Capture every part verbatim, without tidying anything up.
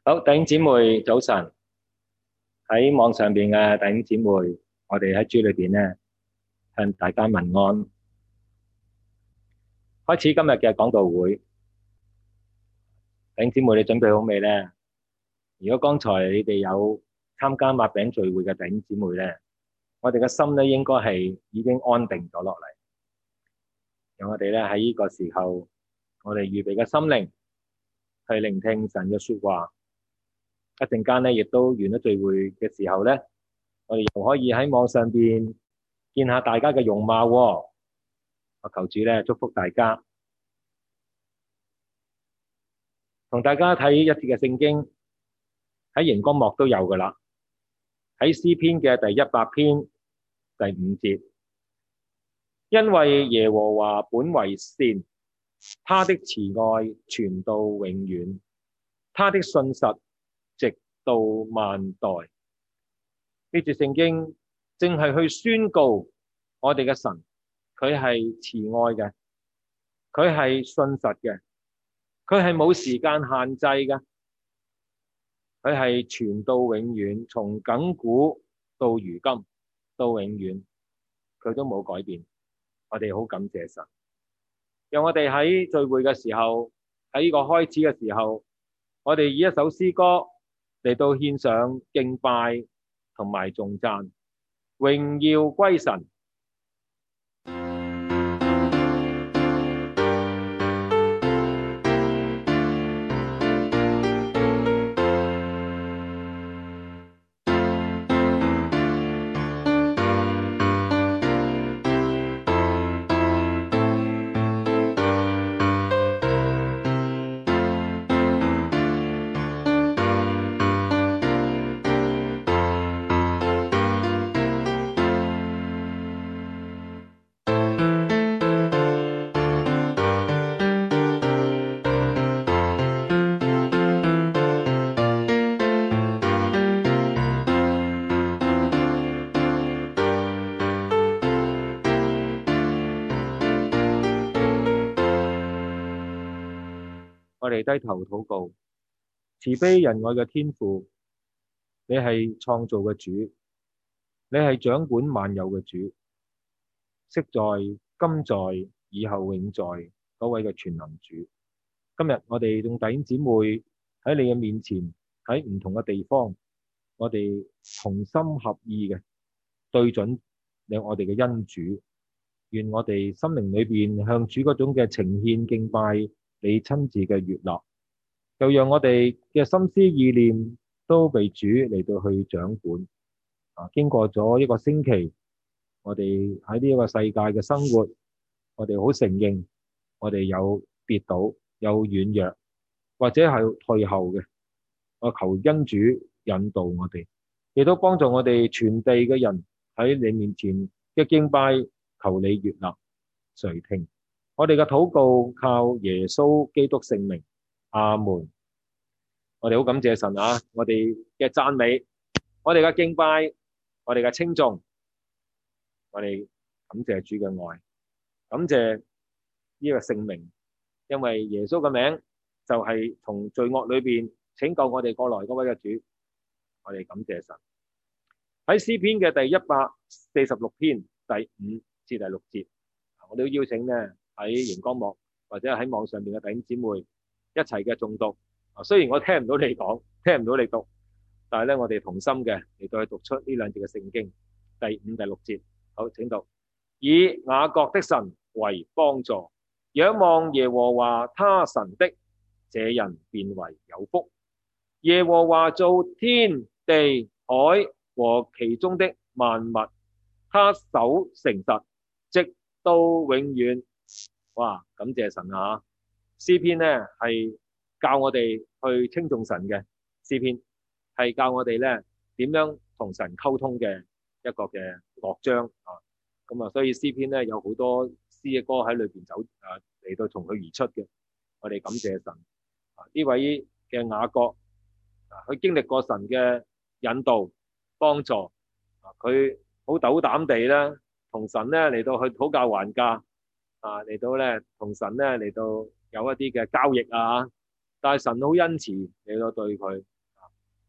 好，弟兄姊妹早晨，喺網上邊嘅弟兄姊妹，我哋喺主裏邊咧向大家問安。開始今日嘅講道會，弟兄姊妹你準備好未咧？如果剛才你哋有參加擘餅聚會嘅弟兄姊妹咧，我哋嘅心咧應該係已經安定咗落嚟。讓我哋咧喺呢個時候，我哋預備嘅心靈去聆聽神嘅說話。一陣間咧，亦都完咗聚會嘅時候咧，我哋又可以喺網上邊見下大家嘅容貌喎。我求主咧祝福大家，同大家睇一節嘅聖經，喺熒光幕都有噶啦。喺詩篇嘅第一百篇第五節，因為耶和華本為善，他的慈愛傳到永遠，他的信實直到萬代。呢節聖經正係去宣告我哋嘅神，佢係慈愛嘅，佢係信實嘅，佢係冇時間限制嘅，佢係傳到永遠，從亙古到如今到永遠，佢都冇改變。我哋好感謝神，讓我哋喺聚會嘅時候，喺呢個開始嘅時候，我哋以一首詩歌嚟到獻上敬拜同埋頌讚，榮耀歸神。我哋低頭禱告，慈悲仁愛嘅天父，你係創造嘅主，你係掌管萬有嘅主，昔在、今在、以後永在嗰位嘅全能主。今日我哋眾弟兄姊妹喺你嘅面前，喺唔同嘅地方，我哋同心合意嘅對準你我哋嘅恩主，願我哋心靈裏邊向主嗰種嘅呈獻敬拜，你親自嘅悅納，又讓我哋嘅心思意念都被主嚟到去掌管。啊，經過咗一個星期，我哋喺呢一個世界嘅生活，我哋好承認，我哋有跌倒，有軟弱，或者係退後嘅。我求恩主引導我哋，亦都幫助我哋全地嘅人喺你面前嘅敬拜，求你悅納垂聽。我哋嘅禱告靠耶穌基督聖名，阿門。我哋好感謝神啊！我哋嘅讚美，我哋嘅敬拜，我哋嘅稱頌，我哋感謝主嘅愛，感謝呢個聖名，因為耶穌嘅名就係從罪惡裏邊拯救我哋過來嗰位嘅主。我哋感謝神。喺詩篇嘅第一百四十六篇第五至第六節，我都邀請呢喺熒光幕或者喺網上邊嘅弟兄姊妹一齊嘅誦讀。啊，雖然我聽唔到你講，聽唔到你讀，但係咧我哋同心嘅嚟到去讀出呢兩節嘅聖經，第五、第六節。好，請讀。以雅各的神為幫助，仰望耶和華他神的，這人便為有福。耶和華造天地海和其中的萬物，他手誠實，直到永遠。哇，感謝神啊！詩篇呢係教我哋去稱頌神嘅詩篇，係教我哋咧點樣同神溝通嘅一個嘅樂章啊。咁啊，所以詩篇咧有好多詩嘅歌喺裏邊走啊，嚟到從佢而出嘅。我哋感謝神啊！呢位嘅雅各啊，佢經歷過神嘅引導幫助啊，佢好斗膽地咧同神咧嚟到去討價還價啊，嚟到咧同神咧嚟到有一啲嘅交易啊。但係神好恩慈嚟到對佢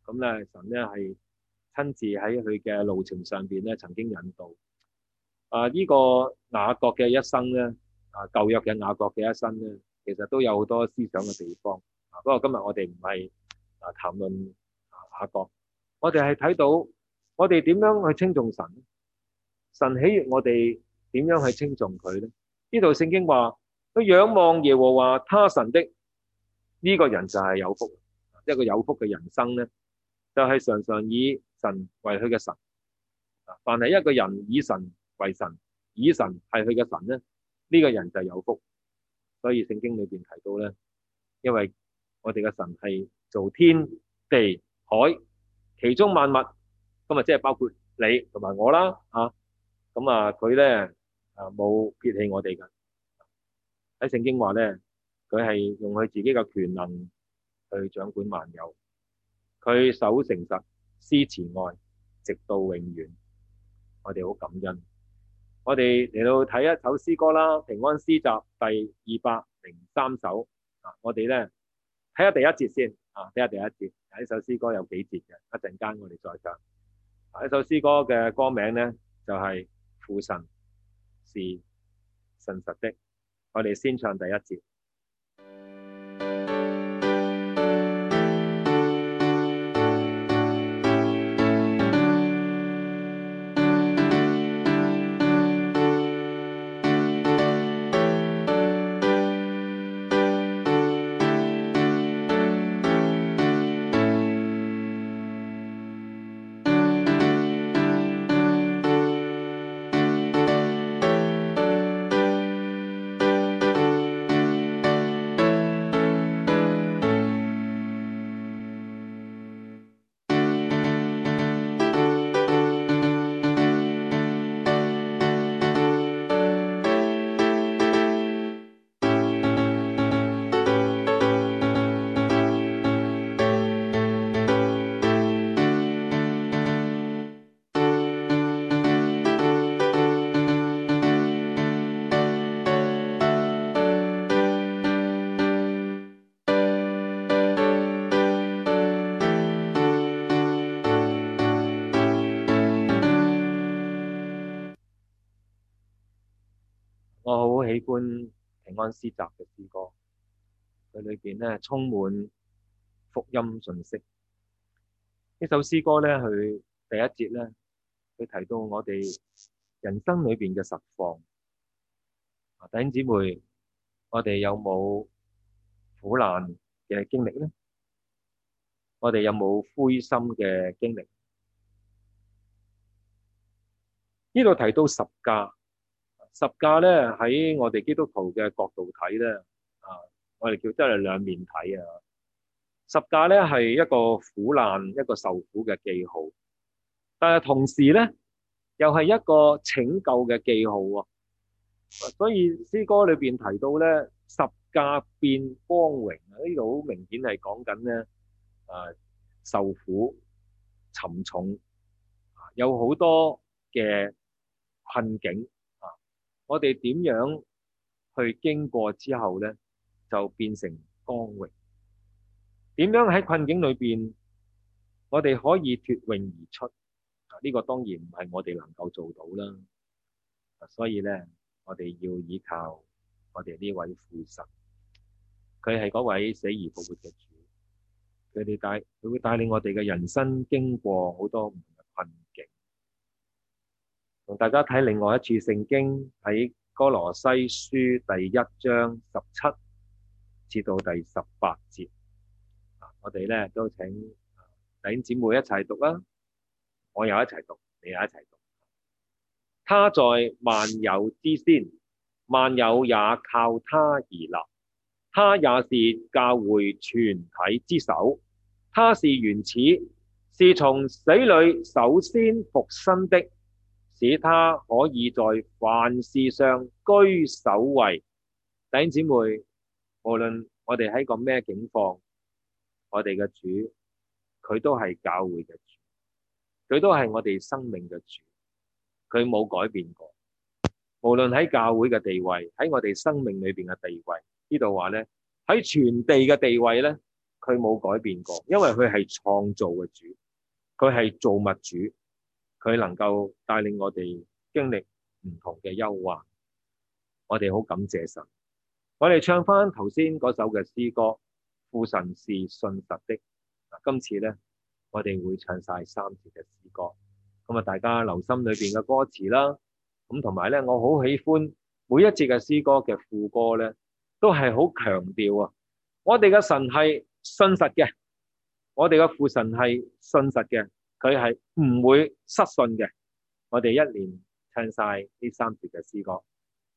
咁咧神咧係親自喺佢嘅路程上邊咧曾經引導。啊！呢、這個雅各嘅一生咧，啊舊約嘅雅各嘅一生咧，其實都有好多思想嘅地方。啊，不過今日我哋唔係啊談論啊雅各，我哋係睇到我哋點樣去稱頌神，神喜悅我哋點樣去稱頌佢咧？呢度聖經話，佢仰望耶和華他神的呢、這個人就係有福，一個有福嘅人生咧，就係、是、常常以神為佢嘅神。啊，凡係一個人以神為神，以神係佢嘅神咧，呢、這個人就有福。所以聖經裏邊提到咧，因為我哋嘅神係造天地海其中萬物，咁啊即係包括你同埋我啦，啊，咁啊佢咧啊冇撇棄我哋噶。喺聖經話咧，佢係用佢自己嘅權能去掌管萬有，佢守誠實，施慈愛，直到永遠。我哋好感恩。我哋嚟到睇一首詩歌啦，《平安詩集》第二百零三首。啊，我哋咧睇下第一節先。啊，睇下第一節。呢首詩歌有幾節嘅？一陣間我哋再唱。啊，呢首詩歌嘅歌名咧就係、是《父神是信實的》。我哋先唱第一節。我好喜歡平安詩集嘅詩歌，佢裏邊咧充滿福音信息。呢首詩歌咧，佢第一節咧，佢提到我哋人生裏邊嘅實況。啊，弟兄姊妹，我哋有冇苦難嘅經歷咧？我哋有冇灰心嘅經歷？呢度提到十架。十架咧喺我哋基督徒嘅角度睇咧，啊，我哋叫真係兩面睇啊。十架咧係一個苦難、一個受苦嘅記號，但係同時咧又係一個拯救嘅記號喎。所以詩歌裏邊提到咧，十架變光榮啊，呢度好明顯係講緊咧，啊，受苦沉重，有好多嘅困境。我哋點樣去經過之後咧，就變成光榮。點樣喺困境裏邊，我哋可以脫穎而出？啊，呢個當然唔係我哋能夠做到啦。所以咧，我哋要依靠我哋呢位父神，佢係嗰位死而復活嘅主。佢哋帶佢會帶領我哋嘅人生經過好多唔同嘅困境。同大家睇另外一處聖經，喺哥羅西書第一章十七至到第十八節。我哋咧都請弟兄姊妹一齊讀啦，我又一齊讀，你又一齊讀。他在萬有之先，萬有也靠他而立，他也是教會全體之首。他是原始，是從死裏首先復生的，使他可以在凡事上居首位。弟兄姊妹，無論我哋喺個咩境況，我哋嘅主，佢都係教會嘅主，佢都係我哋生命嘅主，佢冇改變過。無論喺教會嘅地位，喺我哋生命裏邊嘅地位，呢度話咧，喺全地嘅地位咧， 佢冇改變過，因為佢係創造嘅主，佢係造物主，佢能夠帶領我哋經歷唔同嘅憂患。我哋好感謝神。我哋唱翻頭先嗰首嘅詩歌，父神是信實的。今次咧，我哋會唱晒三節嘅詩歌。咁啊，大家留心裏邊嘅歌詞啦。咁同埋咧，我好喜歡每一節嘅詩歌嘅副歌咧，都係好強調啊！我哋嘅神係信實嘅，我哋嘅父神係信實嘅，佢係唔會失信嘅。我哋一連唱晒呢三節嘅詩歌。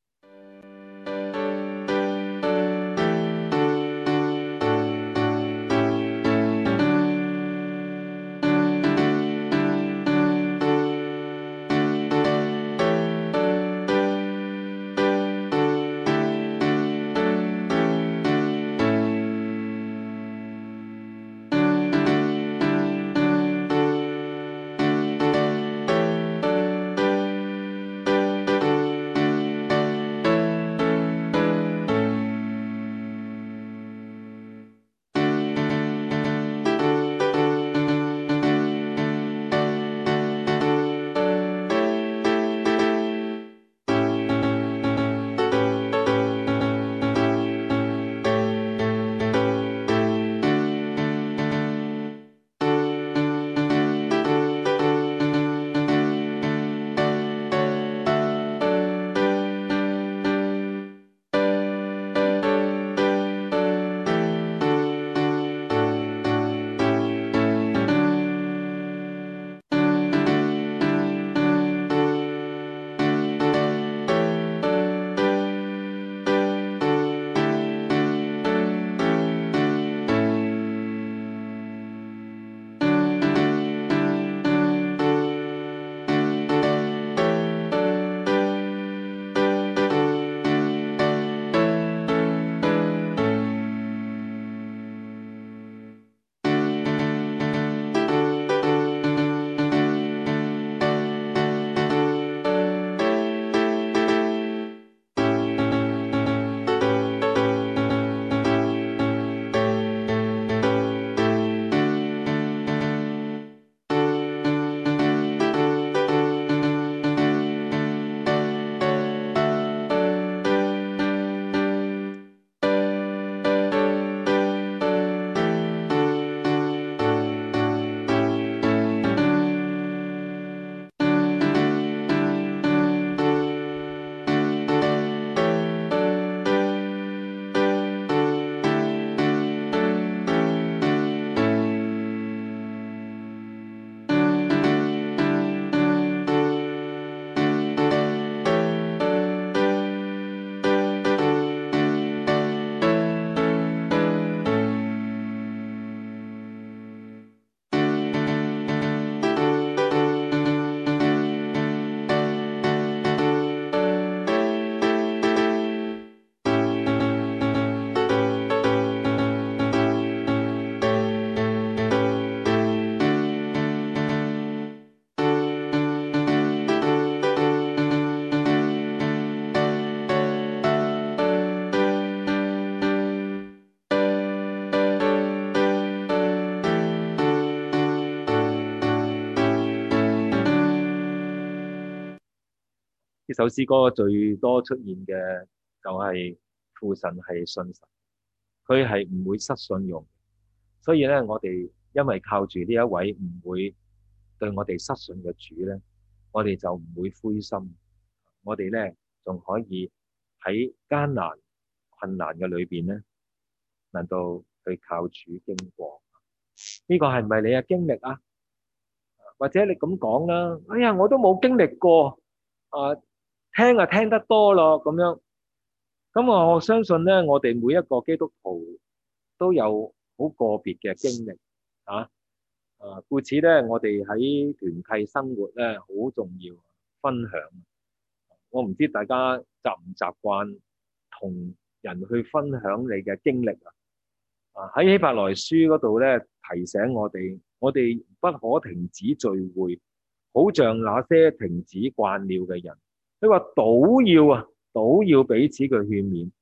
呢首詩歌最多出現嘅就係父神係信實，佢係唔會失信用。所以咧，我哋因為靠住呢一位唔會對我哋失信嘅主咧，我哋就唔會灰心。我哋咧仲可以喺艱難困難嘅裏邊咧，能夠去靠主經過。呢個係唔係你嘅經歷啊？或者你咁講啦，哎呀，我都冇經歷過啊！聽啊聽得多咯，咁樣，咁我相信咧，我哋每一個基督徒都有好個別嘅經歷啊，啊，故此咧，我哋喺團契生活咧好重要分享。我唔知大家習唔習慣同人去分享你嘅經歷啊？啊，喺希伯來書嗰度咧提醒我哋，我哋不可停止聚會，好像那些停止慣了嘅人。佢話倒要啊，倒要彼此嘅勸勉，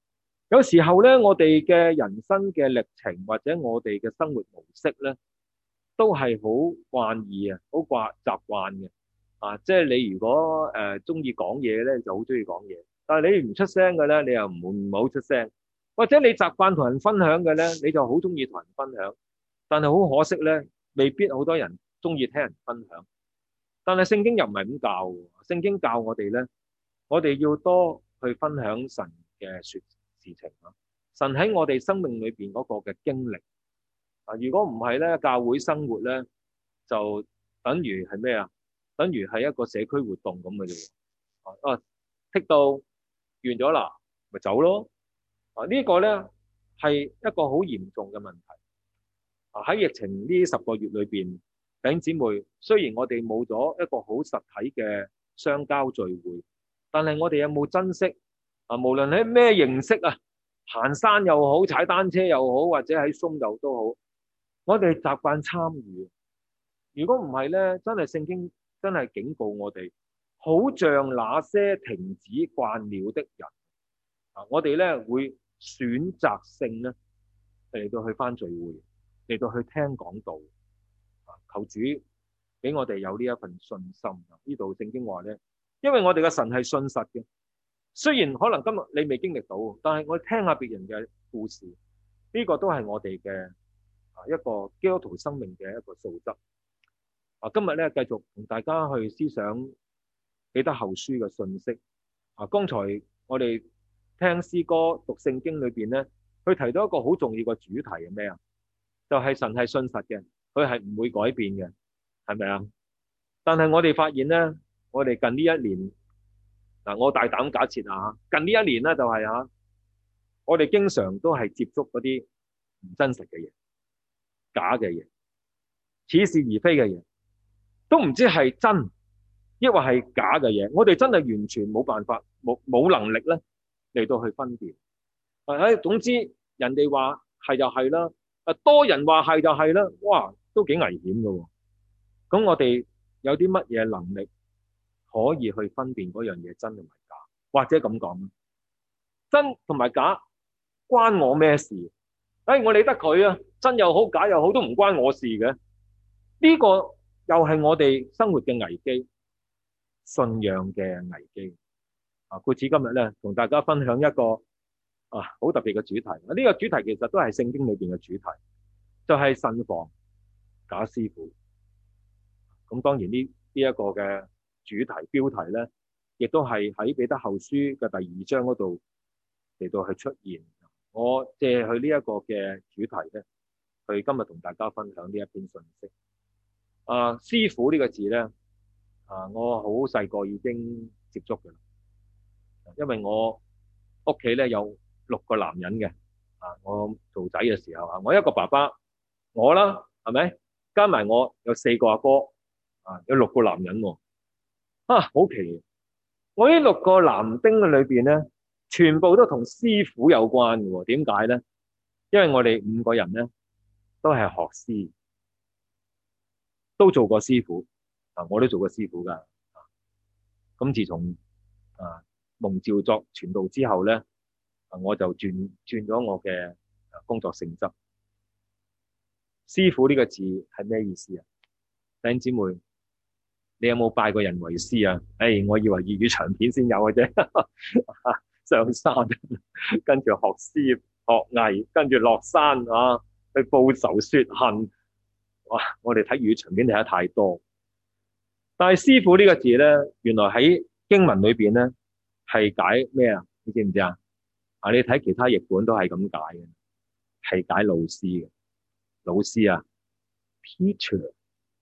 有時候咧，我哋嘅人生嘅歷程或者我哋嘅生活模式咧，都係好慣意啊，好慣習慣嘅啊。即係你如果誒中意講嘢咧，就好中意講嘢；但係你唔出聲嘅咧，你又唔唔好出聲。或者你習慣同人分享嘅咧，你就好中意同人分享。但係好可惜咧，未必好多人中意聽人分享。但係聖經又唔係咁教喎，聖經教我哋咧，我哋要多去分享神嘅說事情啊，神喺我哋生命裏邊嗰個嘅經歷啊，如果唔係咧，教會生活咧就等於係咩啊？等於係一個社區活動咁嘅啫。啊，剔到完咗啦，咪走咯。啊，呢個咧係一個好嚴重嘅問題。啊，喺疫情呢十個月裏邊，弟兄姊妹，雖然我哋冇咗一個好實體嘅相交聚會，但係我哋有冇珍惜啊？無論喺咩形式啊，行山又好，踩單車又好，或者喺松遊都好，我哋習慣參與。如果唔係咧，真係聖經真係警告我哋，好像那些停止慣了的人啊，我哋咧會選擇性咧嚟到去返聚會，嚟到去聽講道。求主俾我哋有呢一份信心。呢度聖經話咧，因為我哋嘅神係信實嘅，雖然可能今日你未經歷到，但係我哋聽下別人嘅故事，呢個都係我哋嘅啊一個基督徒生命嘅一個素質。啊，今日咧繼續同大家去思想彼得後書嘅信息。啊，剛才我哋聽詩歌讀聖經裏邊咧，佢提到一個好重要嘅主題係咩啊？就係神係信實嘅。佢係唔會改變嘅，係咪啊？但係我哋發現咧，我哋近呢一年嗱，我大膽假設啊，近呢一年咧就係啊，我哋經常都係接觸嗰啲唔真實嘅嘢、假嘅嘢、似是而非嘅嘢，都唔知係真抑或係假嘅嘢。我哋真係完全冇辦法、冇冇能力咧嚟到去分辨。誒，總之人哋話係就係啦，誒多人話係就係啦，哇！都幾危險㗎喎。咁我哋有啲乜嘢能力可以去分辨嗰樣嘢真同埋假？或者咁講，真同埋假關我咩事？誒，我理得佢啊，真又好假又好都唔關我事嘅。呢個又係我哋生活嘅危機，信仰嘅危機啊！故此今日咧同大家分享一個啊好特別嘅主題。呢個主題其實都係聖經裏邊嘅主題，就係慎防假師傅。咁當然呢呢一個嘅主題標題咧，亦都係喺彼得後書嘅第二章嗰度嚟到去出現。我借佢呢一個嘅主題咧，去今日同大家分享呢一篇信息。啊，師傅呢個字咧，啊，我好細個已經接觸嘅，因為我屋企咧有六個男人嘅。啊，我做仔嘅時候啊，我一個爸爸，我啦，係咪？加埋我有四個阿哥，啊，有六個男人喎。啊，好奇，我呢六個男丁嘅裏邊咧，全部都同師傅有關嘅喎。點解咧？因為我哋五個人咧都係學師，都做過師傅。啊，我都做過師傅噶。咁自從啊蒙召作傳道之後咧，啊我就轉轉咗我嘅工作性質。師傅呢個字係咩意思啊？弟兄姊妹，你有冇拜過人為師啊？誒，我以為粵語長片先有嘅啫。上山，跟住學師學藝，跟住落山啊，去報仇雪恨。哇！我哋睇粵語長片睇得太多。但係師傅呢個字咧，原來喺經文裏邊咧係解咩啊？你知唔知啊？啊，你睇其他譯本都係咁解嘅，係解老師嘅。老師啊 ，teacher，teacher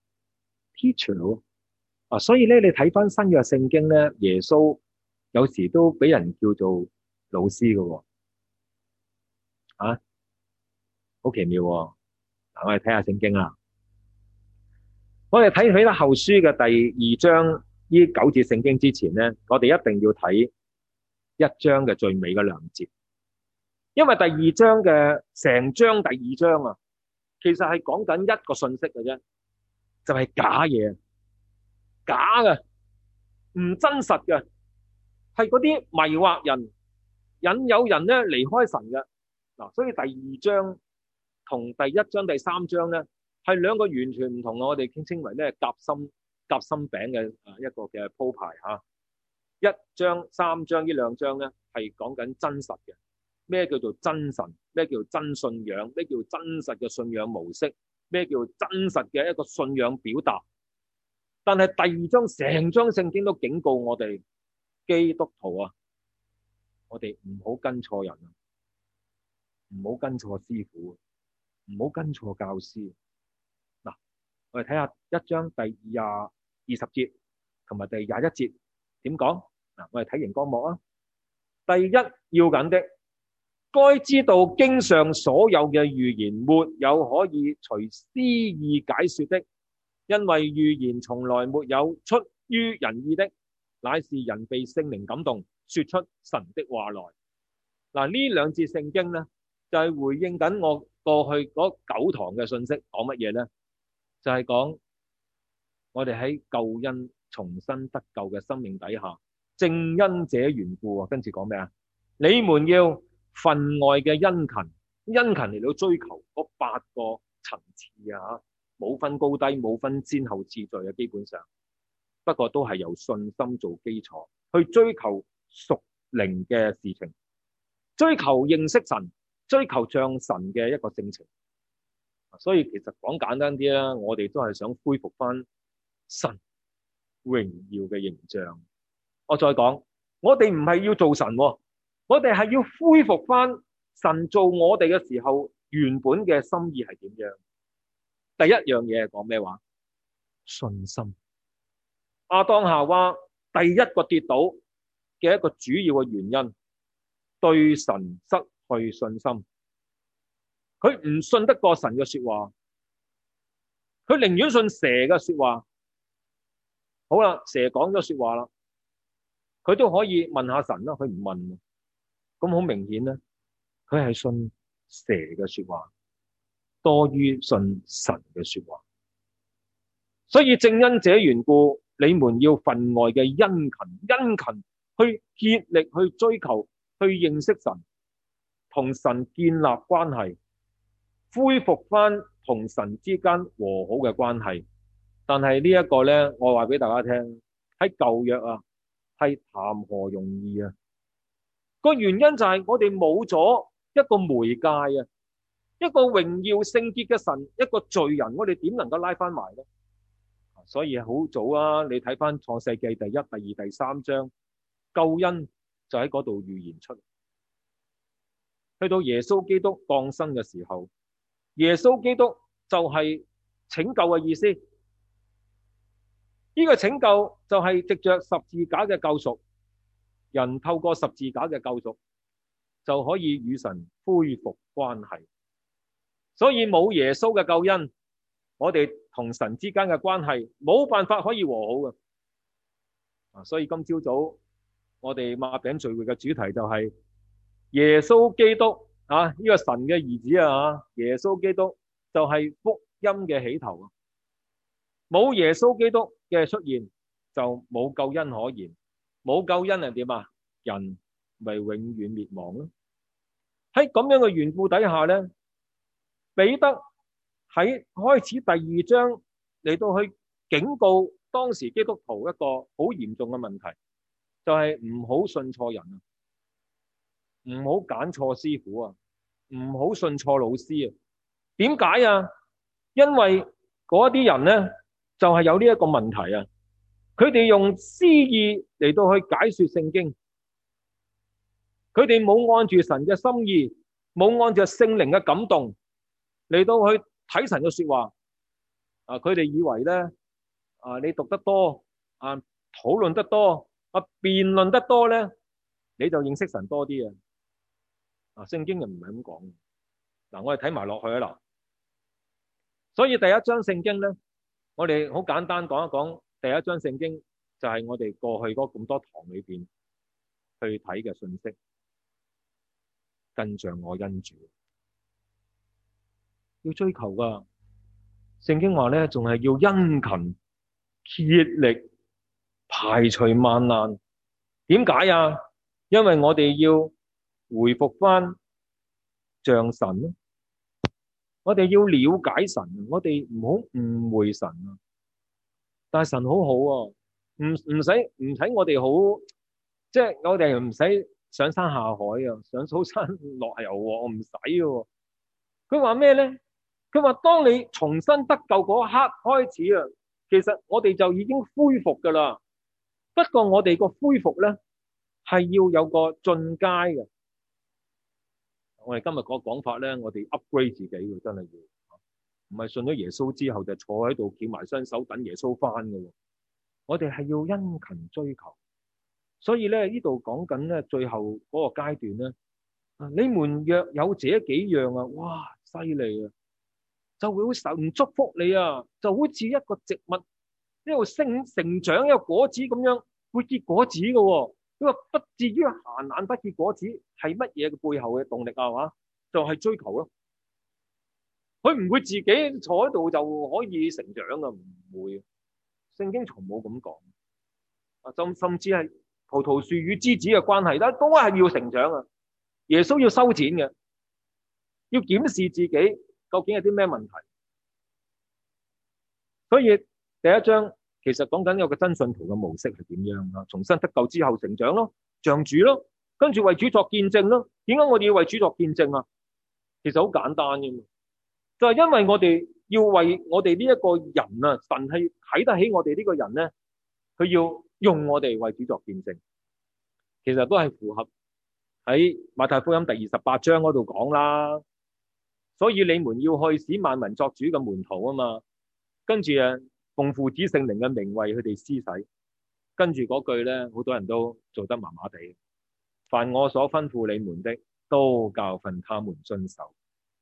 teacher，啊，所以咧，你睇翻新約聖經咧，耶穌有時都俾人叫做老師嘅喎，啊，好奇妙喎。嗱，我哋睇下聖經啦。我哋睇彼得後書嘅第二章呢九節聖經之前咧，我哋一定要睇一章嘅最尾嘅兩節，因為第二章嘅成章第二章啊，其實係講緊一個信息嘅啫，就係假嘢，假嘅，唔真實嘅，係嗰啲迷惑人、 引誘人咧離開神嘅。嗱，所以第二章同第一章、第三章咧係兩個完全唔同嘅，我哋稱稱為咧夾心夾心餅嘅啊一個嘅鋪排嚇。一章、三章呢兩章咧係講緊真實嘅，咩叫做真神？咩叫真信仰？咩叫真實嘅信仰模式？咩叫真實嘅一個信仰表達？但係第二章成章聖經都警告我哋基督徒啊，我哋唔好跟錯人啊，唔好跟錯師傅，唔好跟錯教師。嗱，我哋睇下一章第廿二十節同埋第廿一節點講。嗱，我哋睇螢光幕啊。第一要緊的，該知道經上所有嘅預言沒有可以隨私意解說的，因為預言從來沒有出於人意的，乃是人被聖靈感動，說出神的話來。嗱，呢兩節聖經咧，就係、是、回應緊我過去嗰九堂嘅信息，講乜嘢咧？就係、是、講我哋喺救恩重新得救嘅生命底下，正因這緣故啊，跟住講咩啊？你們要分外嘅殷勤，殷勤嚟到追求嗰八個層次啊，冇分高低，冇分先後次序嘅，基本上，不過都係由信心做基礎，去追求屬靈嘅事情，追求認識神，追求像神嘅一個性情。所以其實講簡單啲啦，我哋都係想恢復翻神榮耀嘅形象。我再講，我哋唔係要做神，我哋係要恢復翻神做我哋嘅時候原本嘅心意係點樣。第一樣嘢係講咩話？信心。亞當夏娃第一個跌倒嘅一個主要嘅原因，對神失去信心。佢唔信得過神嘅說話，佢寧願信蛇嘅說話。好啦，蛇講咗說話啦，佢都可以問下神啦，佢唔問。咁好明顯咧，佢係信蛇嘅說話多於信神嘅說話。所以正因這緣故，你們要分外嘅殷勤，殷勤去竭力去追求，去認識神，同神建立關係，恢復翻同神之間和好嘅關係。但係呢一個咧，我話俾大家聽，喺舊約啊，係談何容易啊！個原因就係我哋冇咗一個媒介啊，一個榮耀聖潔嘅神，一個罪人，我哋點能夠拉翻埋咧？所以好早啊，你睇翻創世記第一、第二、第三章，救恩就喺嗰度預言出。去到耶穌基督降生嘅時候，耶穌基督就係拯救嘅意思。呢個拯救就係藉着十字架嘅救贖，人透過十字架嘅救贖就可以與神恢復關係。所以冇耶穌嘅救恩，我哋同神之間嘅關係冇辦法可以和好嘅。啊，所以今朝早我哋擘餅聚會嘅主題就係耶穌基督啊，呢個神嘅兒子啊，耶穌基督就係福音嘅起頭啊！冇耶穌基督嘅出現，就冇救恩可言。冇救恩係點啊？人咪永遠滅亡咯。喺咁樣嘅緣故底下咧，彼得喺開始第二章嚟到去警告當時基督徒一個好嚴重嘅問題，就係唔好信錯人啊，唔好揀錯師傅啊，唔好信錯老師啊。點解啊？因為嗰啲人咧就係有呢一個問題啊，佢哋用私意嚟到去解說聖經，佢哋冇按住神嘅心意，冇按住聖靈嘅感動嚟到去睇神嘅說話啊！佢哋以為咧啊，你讀得多啊，討論得多啊，辯論得多咧，你就認識神多啲啊！啊，聖經又唔係咁講。嗱，我哋睇埋落去啊嗱。所以第一章聖經咧，我哋好簡單講一講。第一章聖經就係我哋過去嗰咁多堂裏邊去睇嘅信息，跟着我恩主，要追求噶。聖經話咧，仲係要殷勤竭力排除萬難。點解啊？因為我哋要回復翻像神咯。我哋要了解神，我哋唔好誤會神啊。但係神好好啊，唔唔使唔使我哋好，即係我哋唔使上山下海啊，上刀山落油鑊，我唔使嘅。佢話咩咧？佢話當你重新得救嗰一刻開始啊，其實我哋就已經恢復噶啦。不過我哋個恢復咧係要有個進階嘅。我哋今日個講法咧，我哋 upgrade 自己嘅，真係要，唔係信咗耶穌之後就坐喺度翹埋雙手等耶穌翻嘅。我哋係要殷勤追求。所以咧呢度講緊咧最後嗰個階段咧，你們若有這幾樣啊，哇，犀利啊！就會好神祝福你啊，就好似一個植物一路升成長一個果子咁樣，會結果子嘅喎。佢話不至於閒懶不結果子，係乜嘢嘅背後嘅動力啊？嘛，就係追求咯。佢唔會自己坐喺度就可以成長啊，唔會。聖經從冇咁講啊，甚甚至係葡萄樹與枝子嘅關係咧，都係要成長啊。耶穌要修剪嘅，要檢視自己究竟有啲咩問題。所以第一章其實講緊有個真信徒嘅模式係點樣啊？重新得救之後成長咯，像主咯，跟住為主作見證咯。點解我哋要為主作見證啊？其實好簡單嘅嘛，就係因為我哋要為我哋呢一個人啊，神係睇得起我哋呢個人咧，佢要用我哋為主作見證。其實都係符合喺馬太福音第二十八章嗰度講啦。所以你們要去使萬民作主嘅門徒啊嘛。跟住啊，奉父子聖靈嘅名為佢哋施洗。跟住嗰句咧，好多人都做得麻麻地。凡我所吩咐你們的，都教訓他們遵守。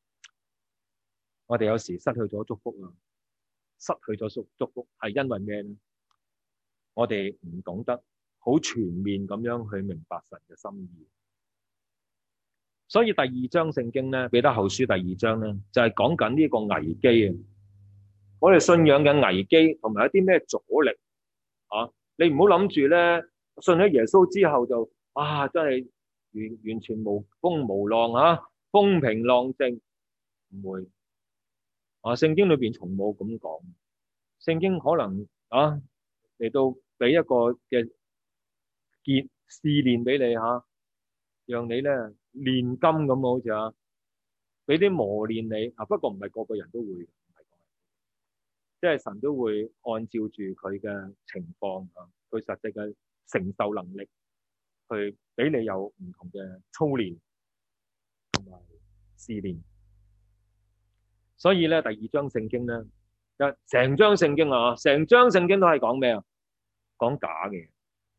我哋有時失去咗祝福啊，失去咗祝祝福係因為咩咧？我哋唔懂得好全面咁樣去明白神嘅心意。所以第二章聖經咧，彼得後書第二章咧，就係講緊呢個危機啊！我哋信仰嘅危機同埋一啲咩阻力啊？你唔好諗住咧，信咗耶穌之後就啊，真係完完全無風無浪啊，風平浪靜，唔會啊！聖經裏邊從冇咁講，聖經可能啊嚟到俾一個嘅結試煉俾你吓、啊，讓你咧煉金咁，好似啊，俾啲磨練你啊。不過唔係個個人都會。即係神都會按照住佢嘅情況啊，佢實際嘅承受能力，去俾你有唔同嘅操練同埋試煉。所以咧，第二章聖經咧，成章聖經啊，成章聖經都係講咩啊？講假嘅。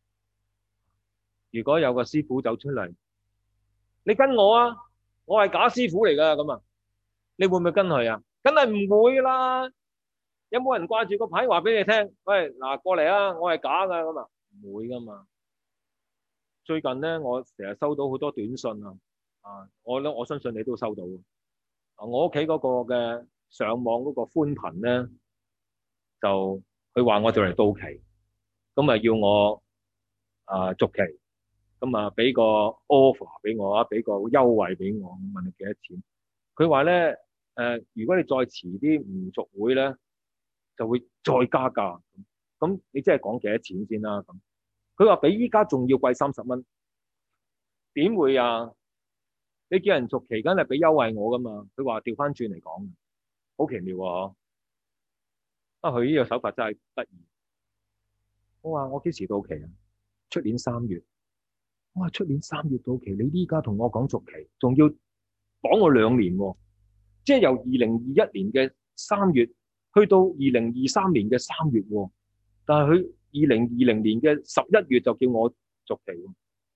如果有個師傅走出嚟，你跟我啊，我係假師傅嚟噶，咁啊，你會唔會跟佢啊？梗係唔會啦。有冇人掛住個牌話俾你聽？喂，嗱，過嚟啊！我係假噶，咁啊，唔會噶嘛。最近咧，我成日收到好多短信啊，啊，我咧我相信你都收到。啊，我屋企嗰個嘅上網嗰個寬頻咧，就佢話我就嚟到期，咁啊要我啊續期，咁啊俾個 offer 俾我啊，俾個優惠俾我，問你幾多錢？佢話咧，誒，如果你再遲啲唔續會咧，就會再加價，咁你即係講幾多錢先啦？咁佢話比依家仲要貴三十蚊，點會啊？你叫人續期梗係俾優惠我噶嘛？佢話調翻轉嚟講，好奇妙啊！啊，佢呢個手法真係得意。我話我幾時到期啊？出年三月。我話出年三月到期，你依家同我講續期，仲要綁我兩年喎，即係由二零二一年嘅三月。去到二零二三年嘅三月，但係佢二零二零年嘅十一月就叫我續期，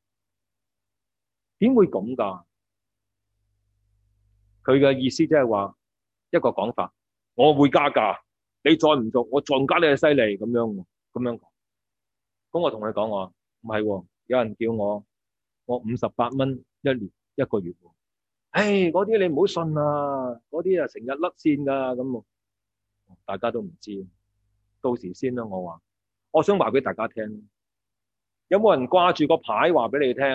點會咁噶？佢嘅意思即係話一個講法，我會加價，你再唔續，我再加你嘅犀利咁樣，咁樣講。咁我同佢講話唔係，有人叫我我五十八蚊一年一個月，唉，嗰啲你唔好信啊，嗰啲啊成日甩線噶咁。大家都唔知，到時先啦。我話，我想話俾大家聽，有冇人掛住個牌話俾你聽？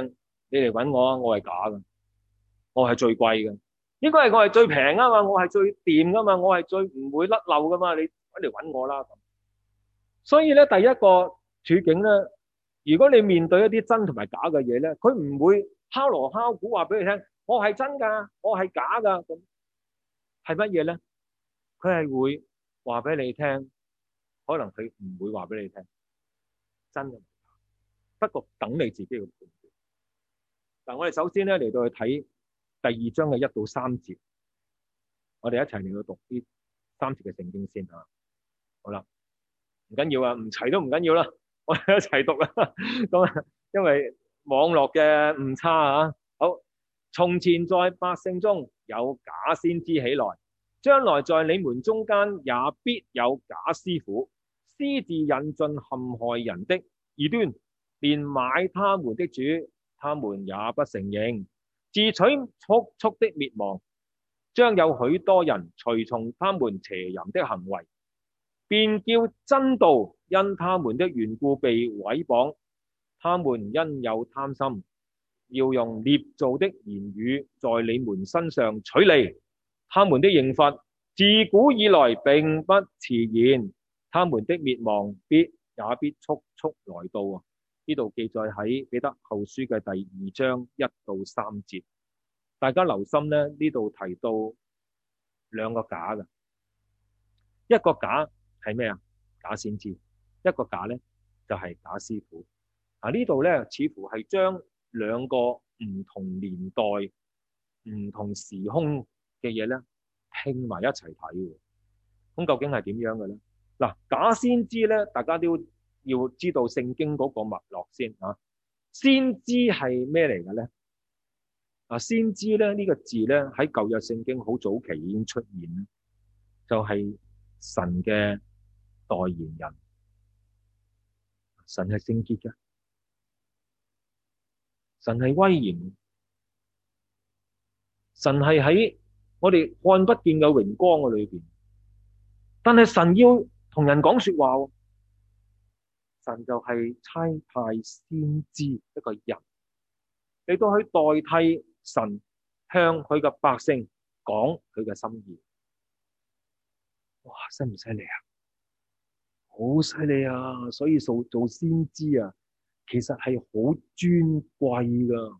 你嚟揾我啊，我係假嘅，我係最貴嘅，應該係我係最平啊嘛，我係最掂噶嘛，我係最唔會甩漏噶嘛，你揾嚟揾我啦。所以咧，第一個處境咧，如果你面對一啲真同埋假嘅嘢咧，佢唔會敲鑼敲鼓話俾你聽，我係真噶，我係假噶，咁係乜嘢咧？佢係會話俾你聽，可能佢唔會話俾你聽真嘅，不過等你自己去判斷。嗱，我哋首先咧嚟到去睇第二章嘅一到三節，我哋一齊嚟到讀呢三節嘅聖經先吓。好啦，唔緊要啊，唔齊都唔緊要啦，我哋一齊讀啦。咁啊，因為網絡嘅誤差啊。好，從前在百姓中有假先知起來，將來在你們中間也必有假師傅，私自引進陷害人的異端，連買他們的主他們也不承認，自取速速的滅亡。將有許多人隨從他們邪淫的行為，便叫真道因他們的緣故被毀謗。他們因有貪心，要用捏造的言語在你們身上取利。他們的刑罰自古以來並不遲延，他們的滅亡必也必速速來到啊！呢度記載喺彼得後書嘅第二章一到三節。大家留心咧，呢度提到兩個假嘅，一個假係咩啊？假先知，一個假咧就係、是、假師傅。啊，呢度咧似乎係將兩個唔同年代、唔同時空嘅嘢咧拼埋一齊睇嘅。咁究竟係點樣嘅咧？嗱，假先知咧，大家都要知道聖經嗰個脈絡先啊。先知係咩嚟嘅咧？啊，先知咧呢個字咧喺舊約聖經好早期已經出現，就係神嘅代言人。神係聖潔嘅，神係威嚴，神係喺我哋看不見嘅榮光嘅裏邊。但係神要同人講說話，神就係差派先知一個人嚟到去代替神向佢嘅百姓講佢嘅心意。哇，犀唔犀利啊？好犀利啊！所以做做先知啊，其實係好尊貴噶。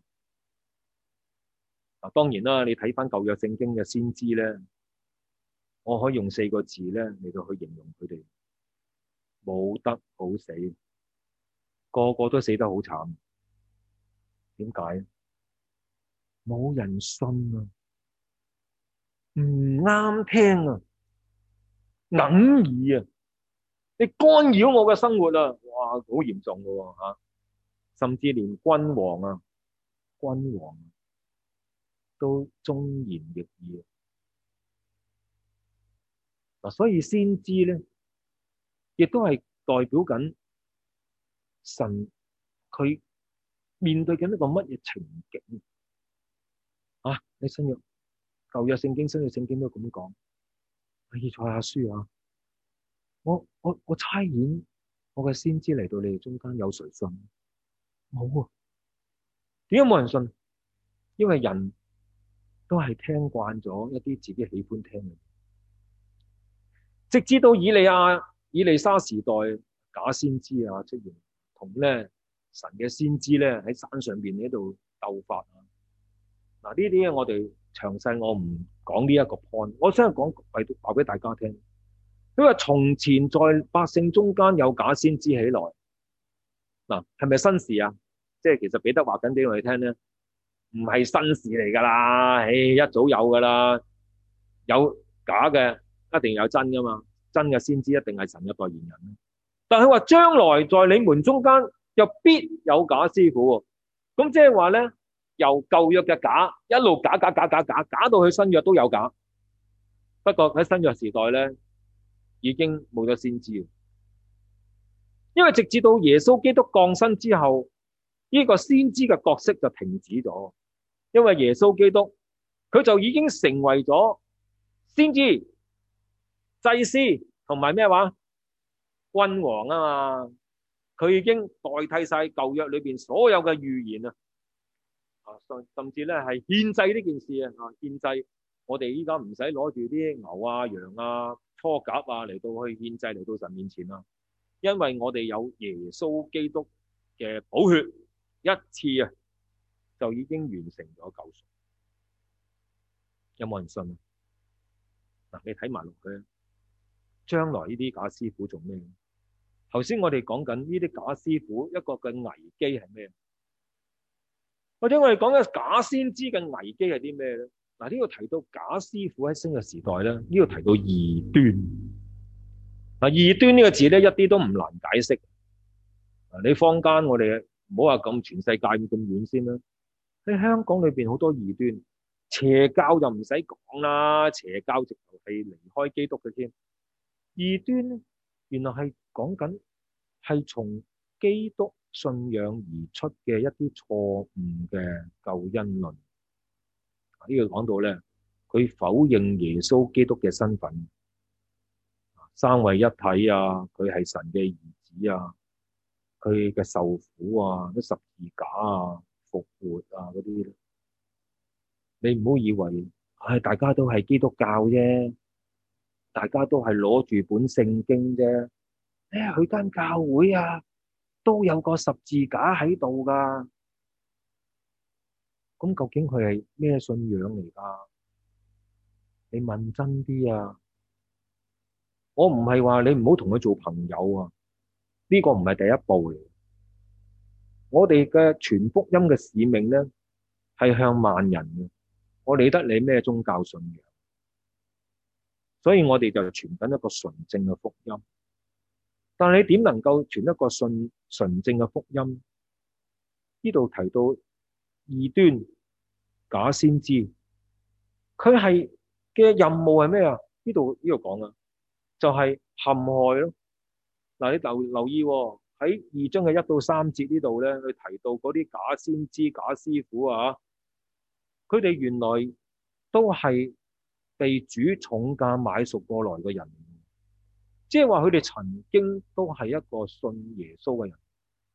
嗱，當然啦，你睇翻舊約聖經嘅先知咧，我可以用四個字咧嚟到去形容佢哋，冇得好死，個個都死得好慘。點解？冇人信啊，唔啱聽啊，哽耳啊，你干擾我嘅生活啊！哇，好嚴重噶喎吓，甚至連君王啊，君王都忠言逆耳。嗱，所以先知咧，亦都係代表緊神佢面對緊一個乜嘢情景啊？你新約舊約聖經、新約聖經都咁講。以賽亞書啊，我我我差遣我嘅先知嚟到你哋中間，有誰信？冇啊！點解冇人信？因為人都係聽慣咗一啲自己喜歡聽嘅。直至到以利亞、以利沙時代，假先知啊出現，同咧神嘅先知咧喺山上邊喺度鬥法啊！嗱，呢啲我哋詳細我唔講呢一個 point， 我想講為話俾大家聽。因為從前在百姓中間有假先知起來，嗱，係咪新事啊？即係其實彼得話緊俾我哋聽咧，唔係新事嚟噶啦，唉，一早有噶啦，有假嘅。一定有真噶嘛，真嘅先知一定係神嘅代言人。但係佢話將來在你們中間又必有假師傅，咁即係話咧，由舊約嘅假一路假假假假假假到去新約都有假。不過喺新約時代咧，已經冇咗先知，因為直至到耶穌基督降生之後，呢個先知嘅角色就停止咗，因為耶穌基督佢就已經成為咗先知、祭司同埋咩話君王啊嘛，佢已經代替晒舊約裏邊所有嘅預言啊。 啊，甚甚至咧係獻祭呢件事啊，啊獻祭，我哋依家唔使攞住啲牛啊、羊啊、初鴿啊嚟到去獻祭嚟到神面前啦，因為我哋有耶穌基督嘅寶血，一次啊就已經完成咗救贖。有冇人信啊？嗱，你睇埋落去，將來呢啲假師傅做咩？頭先我哋講緊呢啲假師傅一個嘅危機係咩？或者我哋講嘅假先知嘅危機係啲咩咧？嗱，呢個提到假師傅喺新約時代咧，呢個提到異端。嗱，異端呢個字咧一啲都唔難解釋。你坊間我哋唔好話咁全世界咁遠先啦。喺香港裏邊好多異端，邪教就唔使講啦，邪教直頭係離開基督嘅添。異端咧，原來係講緊係從基督信仰而出嘅一啲錯誤嘅救恩論。呢個講到咧，佢否認耶穌基督嘅身份，三位一體啊，佢係神嘅兒子啊，佢嘅受苦啊，啲十字架啊，復活啊嗰啲。你唔好以為，唉，大家都係基督教啫，大家都係攞住本聖經啫。誒，去間教會啊，都有個十字架喺度噶。咁究竟佢係咩信仰嚟噶？你問真啲啊！我唔係話你唔好同佢做朋友啊，呢個唔係第一步嚟。我哋嘅傳福音嘅使命咧，係向萬人嘅。我理得你咩宗教信仰，所以我哋就傳緊一個純正嘅福音。但係你點能夠傳一個信純正嘅福音？呢度提到異端假先知，佢係嘅任務係咩啊？呢度呢度講啊，就係陷害咯。嗱，你留留意喎，喺二章嘅一到三節呢度咧，佢提到嗰啲假先知、假師傅啊，佢哋原來都係被主重價買贖過來嘅人，即係話佢哋曾經都係一個信耶穌嘅人。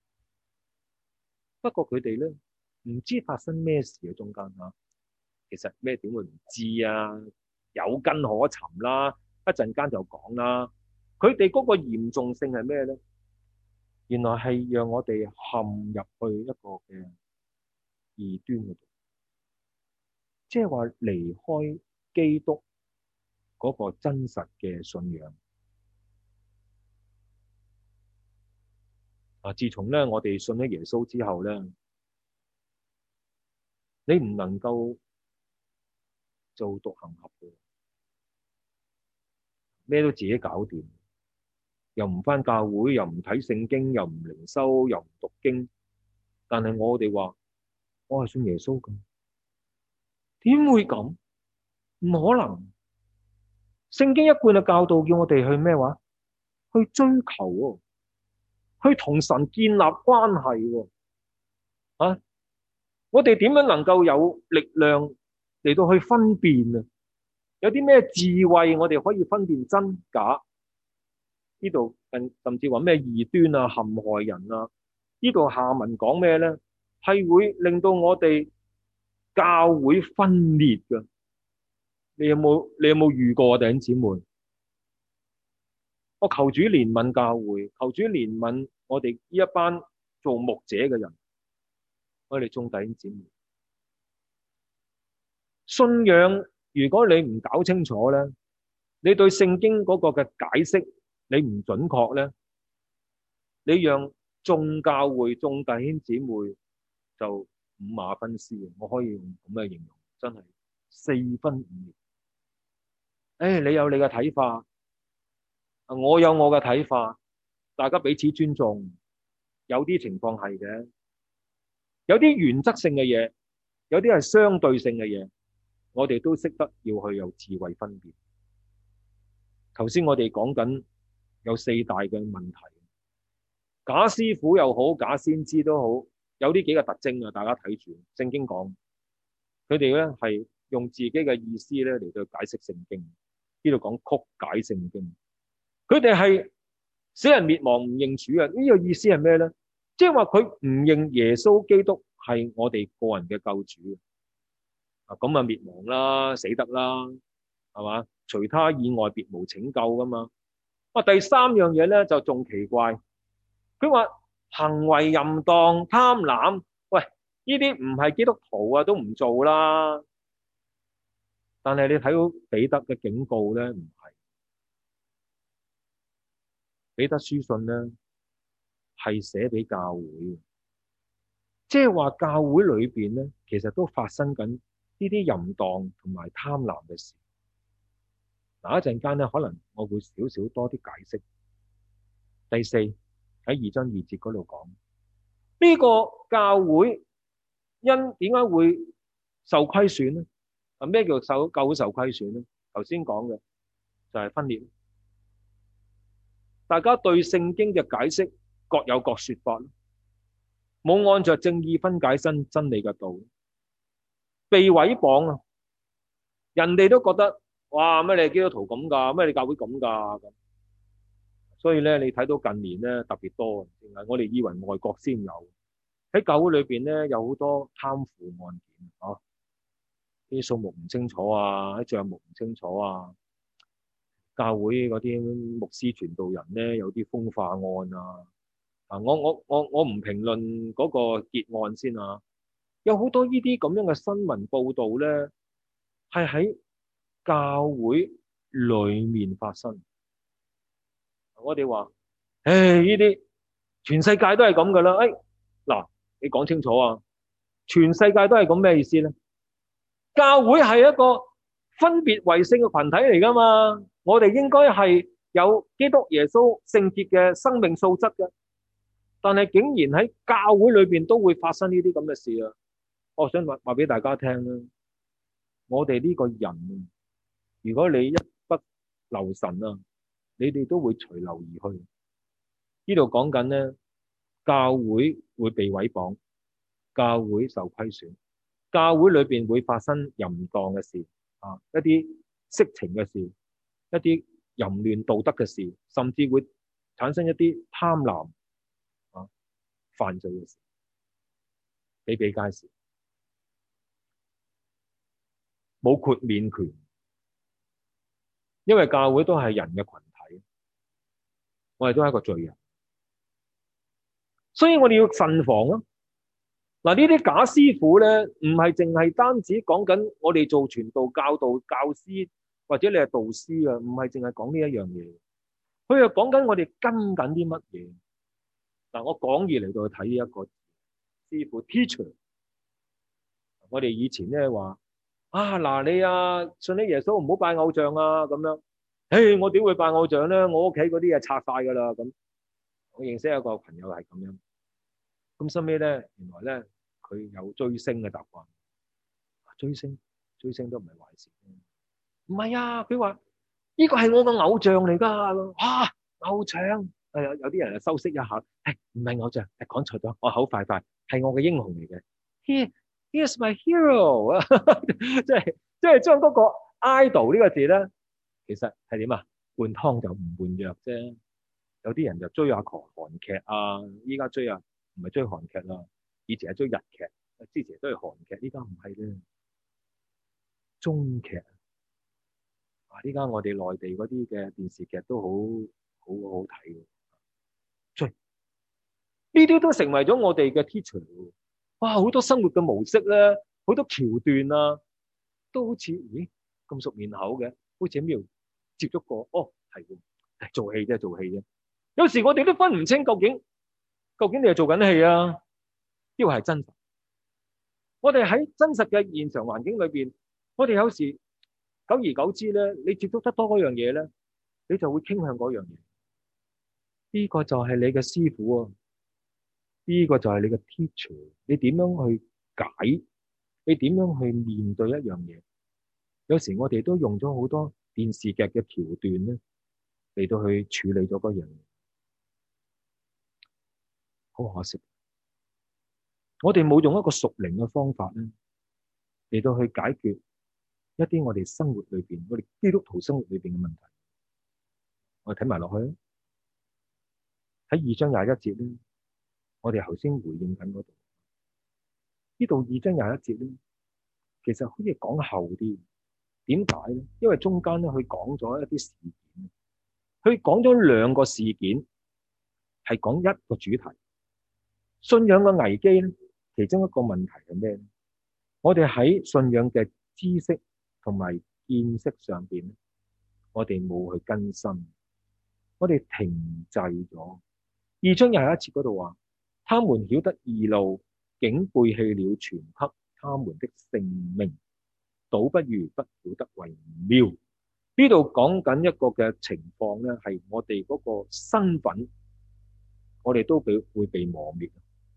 不過佢哋咧唔知發生咩事喺中間啊。其實咩點會唔知啊？有根可尋啦，一陣間就講啦。佢哋嗰個嚴重性係咩咧？原來係讓我哋陷入去一個嘅異端嗰度，即係話離開基督嗰個真實嘅信仰。啊！自從咧我哋信咗耶穌之後咧，你唔能夠做獨行俠嘅，咩都自己搞掂，又唔返教會，又唔睇聖經，又唔靈修，又唔讀經。但係我哋話我係信耶穌嘅，點會咁？唔可能。聖經一貫嘅教導叫我哋去咩話？去追求喎，去同神建立關係喎。啊！我哋點樣能夠有力量嚟到去分辨啊？有啲咩智慧我哋可以分辨真假？呢度甚甚至話咩異端啊、陷害人啊？呢度下文講咩咧？係會令到我哋教會分裂㗎。你有冇你有冇遇過啊？弟兄姊妹，我求主憐憫教會，求主憐憫我哋呢一班做牧者嘅人，我哋眾弟兄姊妹，信仰如果你唔搞清楚咧，你對聖經嗰個嘅解釋你唔準確咧，你讓眾教會眾弟兄姊妹就五馬分屍。我可以用咁嘅形容，真係四分五裂。誒，你有你嘅睇法，我有我嘅睇法，大家彼此尊重。有啲情況係嘅，有啲原則性嘅嘢，有啲係相對性嘅嘢，我哋都識得要去有智慧分辨。頭先我哋講緊有四大嘅問題，假師傅又好，假先知都好，有呢幾個特徵啊，大家睇住聖經講，佢哋咧係用自己嘅意思咧嚟到解釋聖經。呢度講曲解聖經，佢哋係使人滅亡唔認主啊！呢個意思係咩咧？即係話佢唔認耶穌基督係我哋個人嘅救主啊，咁啊滅亡啦，死得啦，係嘛？除他以外別無拯救噶嘛。啊，第三樣嘢咧就仲奇怪，佢話行為淫蕩、貪婪，喂，呢啲唔係基督徒啊都唔做啦。但係你睇到彼得嘅警告咧，唔係。彼得書信咧係寫俾教會嘅，即係話教會裏邊咧，其實都發生緊呢啲淫蕩同埋貪婪嘅事。嗱，一陣間咧，可能我會少少多啲解釋。第四，喺二章二節嗰度講，呢個教會因點解會受虧損咧？啊，咩叫受教會受虧損咧？頭先講嘅就係分裂，大家對聖經嘅解釋各有各說法，冇按照正義分解真真理嘅道，被毀謗啊！人哋都覺得哇，咩你基督徒咁噶，咩你教會咁噶咁。所以咧，你睇到近年咧特別多，淨係我哋以為外國先有，喺教會裏邊咧有好多貪腐案件啊，啲數目唔清楚啊，啲賬目唔清楚啊，教會嗰啲牧師傳道人咧有啲風化案啊，啊我我我我唔評論嗰個結案先啊，有好多呢啲咁樣嘅新聞報道咧，係喺教會裏面發生。我哋話，唉，呢啲全世界都係咁噶啦。誒，嗱，你講清楚啊，全世界都係咁咩意思咧？教會係一個分別為聖嘅群體嚟噶嘛，我哋應該係有基督耶穌聖潔嘅生命素質嘅，但係竟然喺教會裏邊都會發生呢啲咁嘅事啊！我想話話俾大家聽啦，我哋呢個人，如果你一不留神啊，你哋都會隨流而去。呢度講緊咧，教會會被毀謗，教會受虧損，教會裏邊會發生淫蕩嘅事啊，一啲色情嘅事，一啲淫亂道德嘅事，甚至會產生一啲貪婪啊犯罪嘅事，比比皆是，冇豁免權，因為教會都係人嘅群體，我哋都係一個罪人。所以我哋要慎防咯。嗱，呢啲假師傅咧，唔係淨係單止講緊我哋做傳道、教導、教師，或者你係導師啊，唔係淨係講呢一樣嘢。佢又講緊我哋跟緊啲乜嘢。嗱，我講義嚟到去睇呢一個師傅 teacher。我哋以前咧話啊，嗱你啊信啲耶穌唔好拜偶像啊咁樣。誒，我點會拜偶像咧？我屋企嗰啲嘢拆晒噶啦咁。我認識一個朋友係咁樣，咁收尾咧，原來咧佢有追星嘅習慣，追星追星都唔係壞事。唔係啊，佢話呢個係我個偶像嚟噶，哇偶像，誒有有啲人就修飾一下，誒唔係偶像，係講錯咗，我口快快，係我嘅英雄嚟嘅。He he is my hero，即係即係將嗰個 idol 呢個字咧，其實係點啊？換湯就唔換藥啫。有啲人就追下韓韓劇啊，依家追啊，唔係追韓劇啦，以前係追日劇，之前都係韓劇，依家唔係咧，中劇啊，依家我哋內地嗰啲嘅電視劇都好好好睇嘅，追呢啲都成為咗我哋嘅 teacher。哇，好多生活嘅模式咧，好多橋段啊，都好似咦咁熟面口嘅，好似喺邊度接觸過？哦，係嘅，做戲啫，做戲啫。有時我哋都分唔清究竟究竟你係做緊戲啊，呢個係真實。我哋喺真實嘅現場環境裏邊，我哋有時久而久之咧，你接觸得多嗰樣嘢咧，你就會傾向嗰樣嘢。呢個就係你嘅師傅啊，呢個就係你嘅 teacher。你點樣去解？你點樣去面對一樣嘢？有時我哋都用咗好多電視劇嘅橋段咧，嚟到去處理咗嗰樣嘢。好可惜，我哋冇用一個屬靈嘅方法咧，嚟到去解決一啲我哋生活裏邊，我哋基督徒生活裏邊嘅問題。我哋睇埋落去，喺二章廿一節咧，我哋頭先回應緊嗰度， 呢度二章廿一節咧，其實好似講後啲。點解咧？因為中間咧，佢講咗一啲事件，佢講咗兩個事件，係講一個主題。信仰嘅危機咧，其中一個問題係咩咧？我哋喺信仰嘅知識同埋見識上邊，我哋冇去更新，我哋停滯咗。二章廿一節嗰度話，他們曉得義路，竟背棄了傳給他們的性命，倒不如不曉得為妙。呢度講緊一個嘅情況咧，係我哋嗰個身份，我哋都被會被磨滅，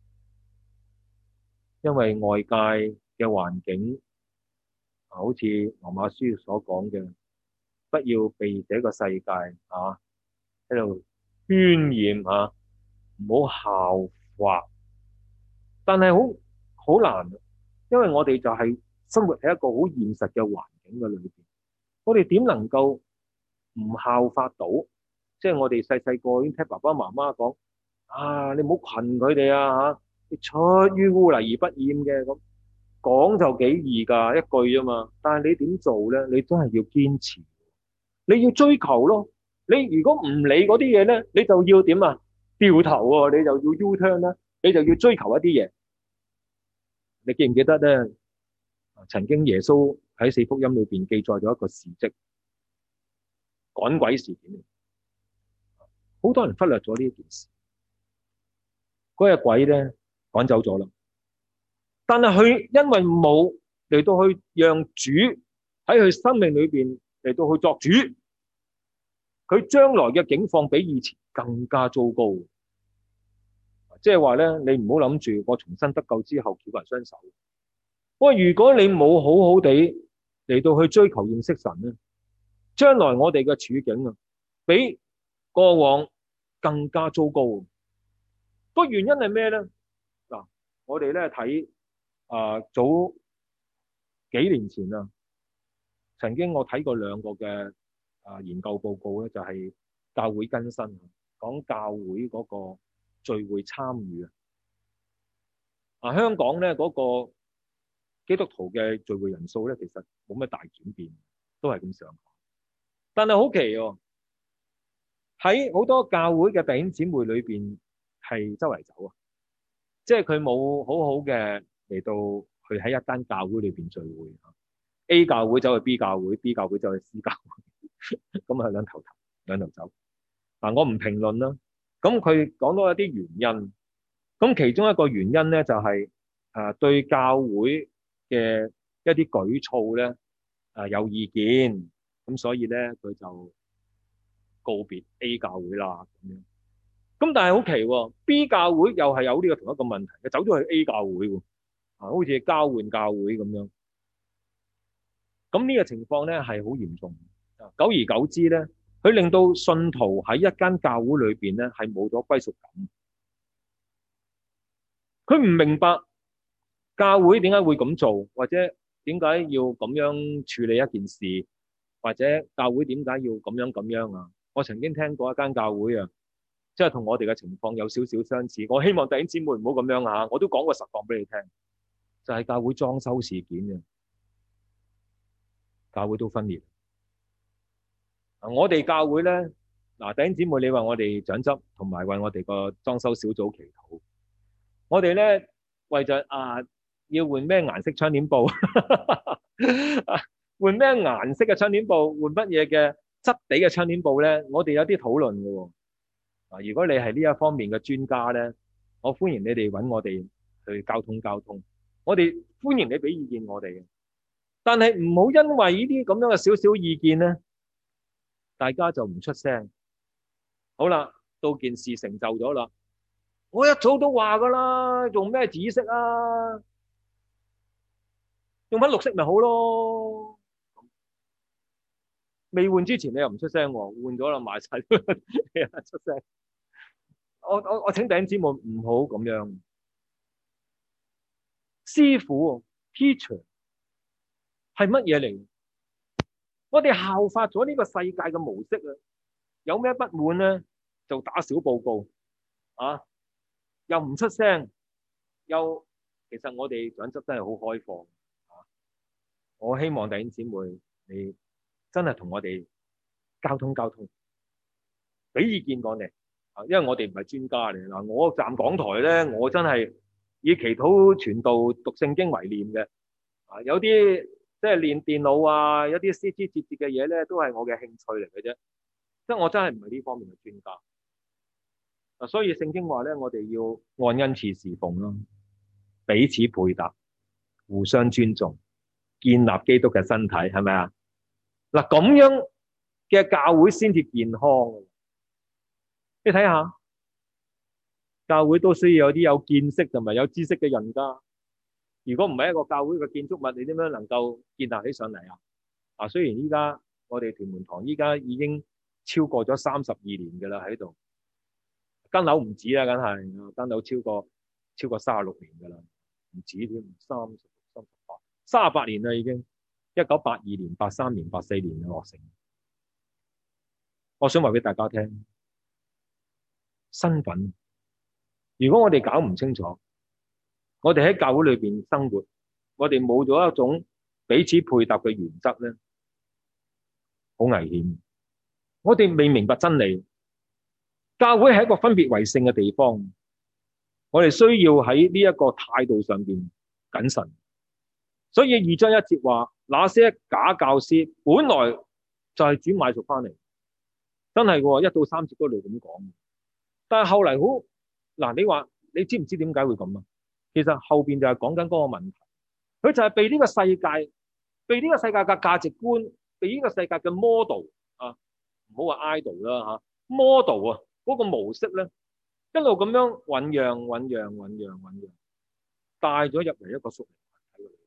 因為外界嘅環境，好似羅馬書所講嘅，不要被這個世界啊喺度渲染啊，唔好效法。但係好好難，因為我哋就係生活喺一個好現實嘅環境嘅裏邊，我哋點能夠唔效法到？即係我哋細細個已經聽爸爸媽媽講啊，你唔好群佢哋啊吓，你出於污泥而不染嘅，咁講就幾易噶一句啫嘛，但係你點做咧？你都係要堅持，你要追求咯。你如果唔理嗰啲嘢咧，你就要點啊？掉頭喎，你就要 U turn 啦，你就要追求一啲嘢。你記唔記得咧？曾經耶穌喺四福音裏邊記載咗一個事蹟，趕鬼事件。好多人忽略咗呢件事。嗰隻鬼咧趕走咗啦，但係佢因為冇嚟到去讓主喺佢生命裏邊嚟到去作主，佢將來嘅境況比以前更加糟糕。即係話咧，你唔好諗住我重新得救之後翹埋雙手。喂，如果你冇好好地嚟到去追求認識神咧，將來我哋嘅處境啊，比過往更加糟糕。個原因係咩咧？嗱，我哋咧睇啊，早幾年前啊，曾經我睇過兩個嘅啊研究報告咧，就係教會更新，講教會嗰個聚會參與啊。啊，香港咧嗰個基督徒嘅聚會人數咧，其實冇咩大轉變，都係咁上下。但係好奇喎，喺好多教會嘅弟兄姊妹裏邊係周圍走啊，即係佢冇好好嘅嚟到去喺一間教會裏邊聚會。A 教會走去 B 教會，B 教會走去 C 教會，咁啊兩頭頭兩頭走。嗱，我唔評論啦。咁佢講到一啲原因，咁其中一個原因咧就係誒對教會嘅一啲舉措咧誒有意見，咁所以咧佢就告別 A 教會啦咁樣。咁但係好奇喎 ，B 教會又係有呢個同一個問題，佢走咗去 A 教會喎，啊好似交換教會咁樣。咁呢個情況咧係好嚴重，久而久之咧，佢令到信徒喺一間教會裏邊咧係冇咗歸屬感。佢唔明白教會點解會咁做，或者點解要咁樣處理一件事，或者教會點解要咁樣咁樣啊？我曾經聽過一間教會啊，即係同我哋嘅情況有少少相似。我希望弟兄姊妹唔好咁樣啊！我都講過實況俾你聽，就係教會裝修事件嘅。教會都分裂。我哋教會咧，嗱弟兄姊妹，你話我哋長執同埋為我哋個裝修小組祈禱。我哋咧為咗啊，要換咩顏色窗簾布，換咩顏色嘅窗簾布，換乜嘢嘅質地嘅窗簾布咧？我哋有啲討論嘅喎。啊，如果你係呢一方面嘅專家咧，我歡迎你哋揾我哋去交通交通。我哋歡迎你俾意見我哋嘅。但係唔好因為呢啲咁樣嘅少少意見咧，大家就唔出聲。好啦，到件事成就咗啦，我一早都話噶啦，用咩紫色啊？用返綠色咪好咯。未換之前你又唔出聲，換咗啦賣晒，你又出聲。我我我請弟兄姊妹唔好咁樣。師傅 teacher 係乜嘢嚟？我哋效法咗呢個世界嘅模式啊！有咩不滿咧，就打小報告啊，又唔出聲，又其實我哋長執真係好開放啊！我希望弟兄姊妹你真係同我哋交通交通，俾意見我哋啊，因為我哋唔係專家嚟嗱。我站講台咧，我真係以祈禱傳道讀聖經為念嘅啊。有啲即係練電腦啊，有啲枝枝節節嘅嘢咧，都係我嘅興趣嚟嘅啫。即係我真係唔係呢方面嘅專家啊。所以聖經話咧，我哋要按恩賜侍奉咯，彼此配搭，互相尊重，建立基督嘅身體，係咪啊？嗱，咁樣嘅教會先至健康。你睇下，教會都需要有啲有見識同埋有知識嘅人噶。如果唔係一個教會嘅建築物，你點樣能夠建立起上嚟啊？啊，雖然依家我哋屯門堂依家已經超過咗三十二年噶啦喺度，間樓唔止啦，梗係間樓超過超過三十六年噶啦，唔止添，三十六、三十八、三十八年啦已經。一九八二年、八三年、八四年嘅落成。我想話俾大家聽，身份，如果我哋搞唔清楚，我哋喺教會裏邊生活，我哋冇咗一種彼此配搭嘅原則咧，好危險。我哋未明白真理，教會係一個分別為聖嘅地方，我哋需要喺呢一個態度上邊謹慎。所以二章一節話，那些假教師本來就係主買贖翻嚟，真係嘅，一到三節嗰度咁講。但係後嚟好嗱，你話你知唔知點解會咁啊？其實後邊就係講緊嗰個問題，佢就係被呢個世界，被呢個世界嘅價值觀，被呢個世界嘅 model 啊，唔好話 idol 啦吓 ，model 啊嗰個模式咧，一路咁樣醞釀、醞釀、醞釀、醞釀，帶咗入嚟一個屬靈群體裏，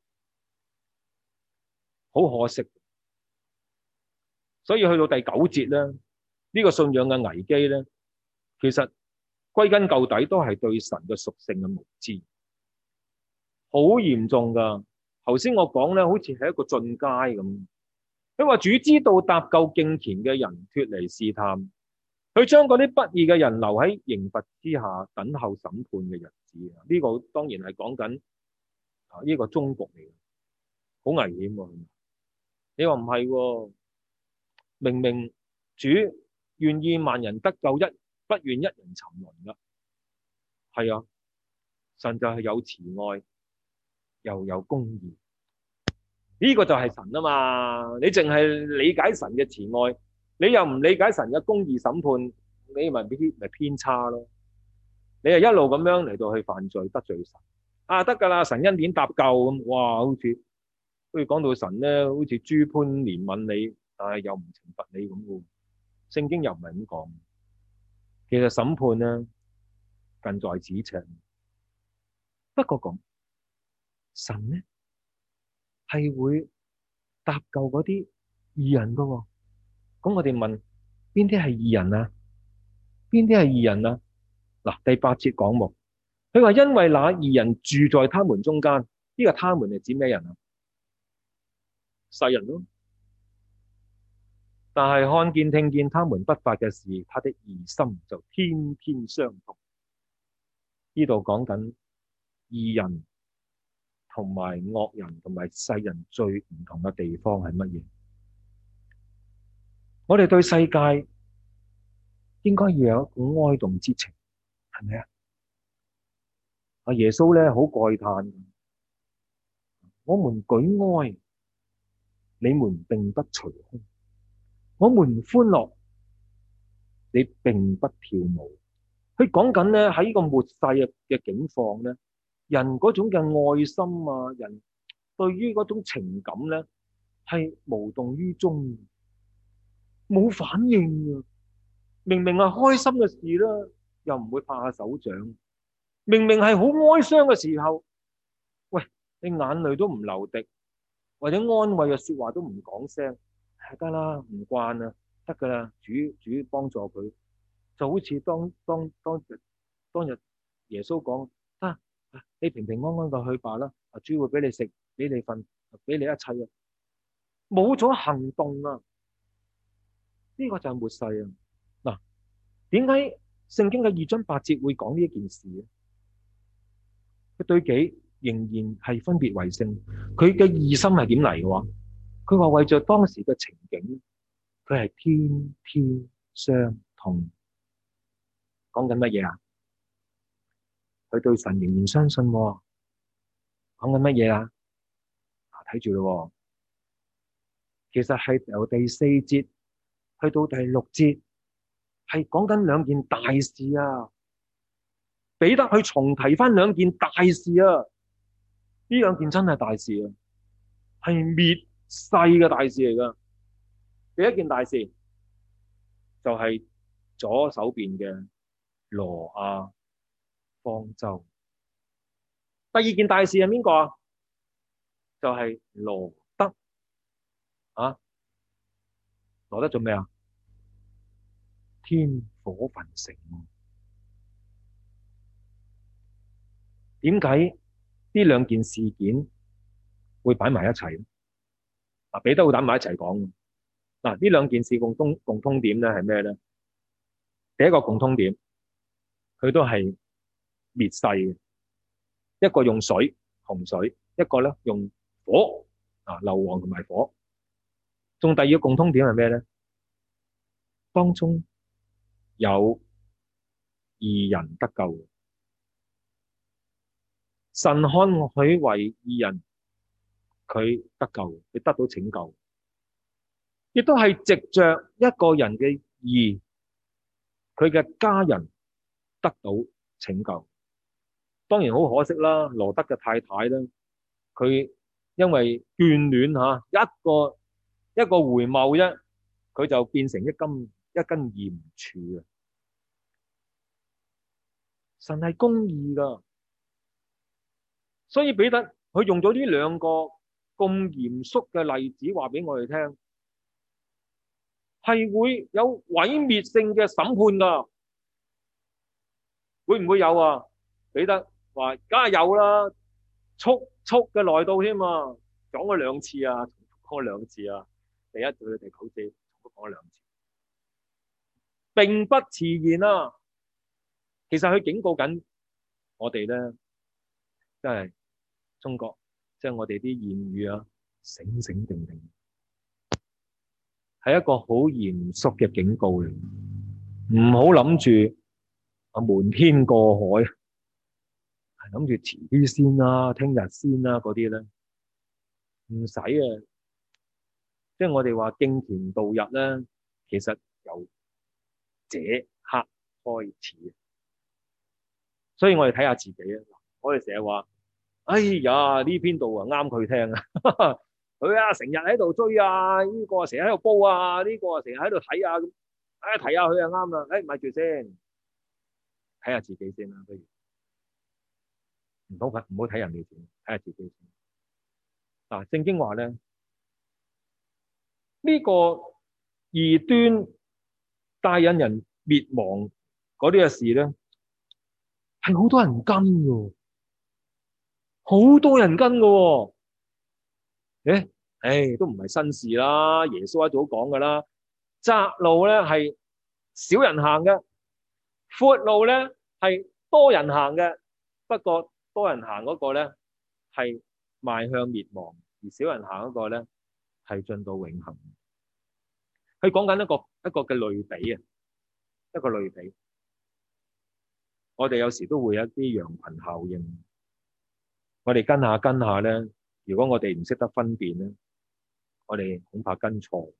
好可惜。所以去到第九節咧，呢個信仰嘅危機咧，其實歸根究底都係對神嘅屬性嘅無知，好嚴重噶。頭先我講咧，好似係一個進階咁。佢話主知道搭救敬虔嘅人脫離試探，佢將嗰啲不義嘅人留喺刑罰之下，等候審判嘅日子。呢個當然係講緊啊呢個終局嚟嘅，好危險喎。你話唔係喎？明明主願意萬人得救，一不願一人沉淪噶。係啊，神就係有慈愛又有公義，呢個就係神啊嘛。你淨係理解神嘅慈愛，你又唔理解神嘅公義審判，你咪偏咪偏差咯。你係一路咁樣嚟到去犯罪得罪神啊，得噶啦，神恩典搭救咁，哇，好似好似講到神咧，好似諸般憐憫你，但係又唔懲罰你咁嘅。聖經又唔係咁講。其實審判咧近在咫尺。不過咁，神咧係會搭救嗰啲義人噶。咁我哋問邊啲係義人啊？邊啲係義人啊？嗱，第八節講喎，佢話因為那義人住在他們中間，呢個他們係指咩人啊？世人咯。但係看見聽見他們不法嘅事，他的義心就天天傷痛。呢度講緊義人同埋惡人同埋世人最唔同嘅地方係乜嘢？我哋對世界應該要有一種哀慟之情，係咪啊？阿耶穌咧好慨嘆，我們舉哀，你們並不捶胸；我們歡樂，你並不跳舞。佢講緊咧喺呢個末世嘅境況咧，人嗰種嘅愛心啊，人對於嗰種情感咧係無動於衷，冇反應啊！明明係開心嘅事啦，又唔會拍下手掌；明明係好哀傷嘅時候，喂，你眼淚都唔流滴，或者安慰嘅說話都唔講聲，得啦，唔慣啦，得噶啦，主主幫助佢。就好似當當當日當日耶穌講啊，你平平安安嘅去吧啦，啊主會俾你食，俾你瞓，俾你一切啊，冇咗行動啊，呢個就係末世啊！嗱，點解聖經嘅二章八節會講呢一件事咧？佢對己仍然係分別為聖。佢嘅意心係點嚟嘅話，佢話為咗當時嘅情景，佢係天天相通。講緊乜嘢啊？佢對神仍然相信喎。講緊乜嘢啊？睇住咯。其實係由第四節去到第六節，係講緊兩件大事啊！彼得去重提翻兩件大事啊！呢兩件真係大事啊，係滅世嘅大事嚟噶。第一件大事就係左手邊嘅挪亞方舟。第二件大事係邊個啊？就係、是、羅得啊！羅得做咩啊？天火焚城。點解呢兩件事件會擺埋一齊？嗱，彼得會擺埋一齊講。嗱，呢兩件事共通共通點咧係咩咧？第一個共通點，佢都係滅世嘅。一個用水洪水，一個咧用火啊，硫磺同埋火。仲第二個共通點係咩咧？當中有義人得救。神看佢為義人，佢得救，佢得到拯救，亦都係藉着一個人嘅義，佢嘅家人得到拯救。當然好可惜啦，羅得嘅太太咧，佢因為眷戀吓一個一個回眸啫，佢就變成一根一根鹽柱啊！神係公義噶。所以彼得佢用咗呢兩個咁嚴肅嘅例子話俾我哋聽，係會有毀滅性嘅審判噶。會唔會有啊？彼得話梗係有啦，速速嘅來到添啊，講咗兩次啊，重複講咗兩次啊，第一到第九節重複講咗兩次，並不遲延啊。其實佢警告緊我哋咧，真係中國，即係我哋啲諺語啊，醒醒定定，係一個好嚴肅嘅警告嚟。唔好諗住啊瞞天過海，係諗住遲啲先啦，聽日先啦嗰啲咧，唔使啊。即係我哋話敬虔度日咧，其實由這刻開始。所以我哋睇下自己啊，我哋成日話，哎呀呢篇道啊啱佢聽啊，佢啊成日喺度追啊，呢個成日喺度煲啊，呢個成日喺度睇啊，咁哎睇下佢啊啱啦，哎咪住先，睇下自己先啦，不如唔好唔好睇人哋先，睇下自己先。嗱，聖經話咧，呢個異端帶引人滅亡嗰啲嘅事咧，係好多人跟嘅，好多人跟嘅。誒，誒，都唔係新事啦，耶穌一早講噶啦。窄路咧係少人行嘅，闊路咧係多人行嘅。不過多人行嗰個咧係邁向滅亡，而少人行嗰個咧係進到永恆。佢講緊一個一個嘅類比啊，一個類比。我哋有時都會有一啲羊群效應，我哋跟下跟下咧，如果我哋唔識得分辨咧，我哋恐怕跟錯。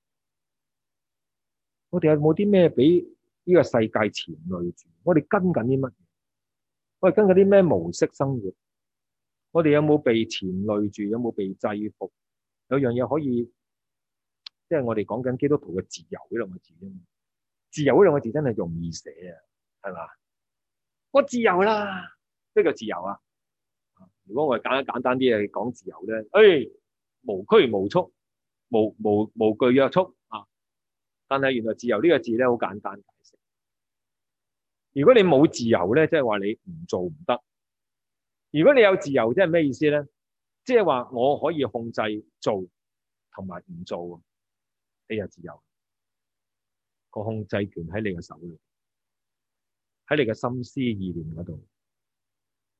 我哋有冇啲咩俾呢個世界纏累住？我哋跟緊啲乜嘢？我哋跟緊啲咩模式生活？我哋有冇被纏累住？有冇被制服？有樣嘢可以，即係我哋講緊基督徒嘅自由呢兩個字啫嘛。自由呢兩個字真係容易寫啊，係嘛？我自由啦，咩叫自由啊？如果我哋簡簡單啲嘅講自由咧，誒、哎，無拘無束，無無無懼約束啊！但係原來自由呢個字咧好簡單解釋。如果你冇自由咧，即係話你唔做唔得；如果你有自由，即係咩意思咧？即係話我可以控制做同埋唔做，你有自由。個控制權喺你嘅手裏，喺你嘅心思意念嗰度。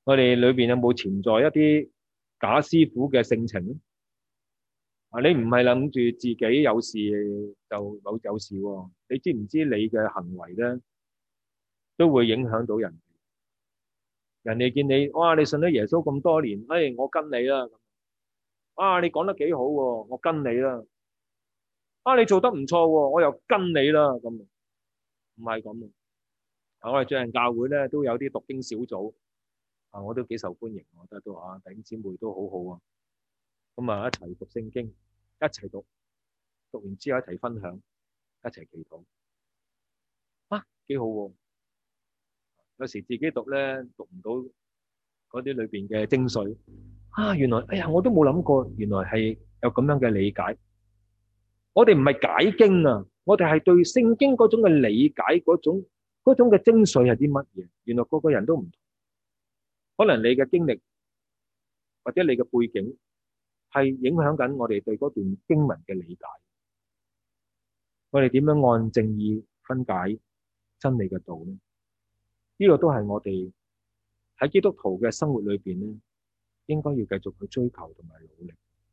我哋裏邊有冇潛在一啲假師傅嘅性情咧？啊，你唔係諗住自己有事就有有事喎，你知唔知你嘅行為咧都會影響到人？人哋見你，哇！你信咗耶穌咁多年，哎，我跟你啦。啊，你講得幾好喎，我跟你啦。啊，你做得唔錯喎，我又跟你啦。咁唔係咁啊！我哋最近教會咧都有啲讀經小組啊，我都幾受歡迎，我覺得都啊弟兄姊妹都好好啊。咁啊，一齊讀聖經，一齊讀，讀完之後一齊分享，一齊祈禱啊，幾好喎！有時自己讀咧讀唔到嗰啲裏邊嘅精髓啊，原來哎呀，我都冇諗過，原來係有咁樣嘅理解。我哋唔係解經啊，我哋係對聖經嗰種嘅理解，嗰種嗰種嘅精髓係啲乜嘢？原來個個人都唔同，可能你嘅經歷或者你嘅背景係影響緊我哋對嗰段經文嘅理解。我哋點樣按正義分解真理嘅道呢？呢個都係我哋喺基督徒嘅生活裏邊咧，應該要繼續去追求同埋努力。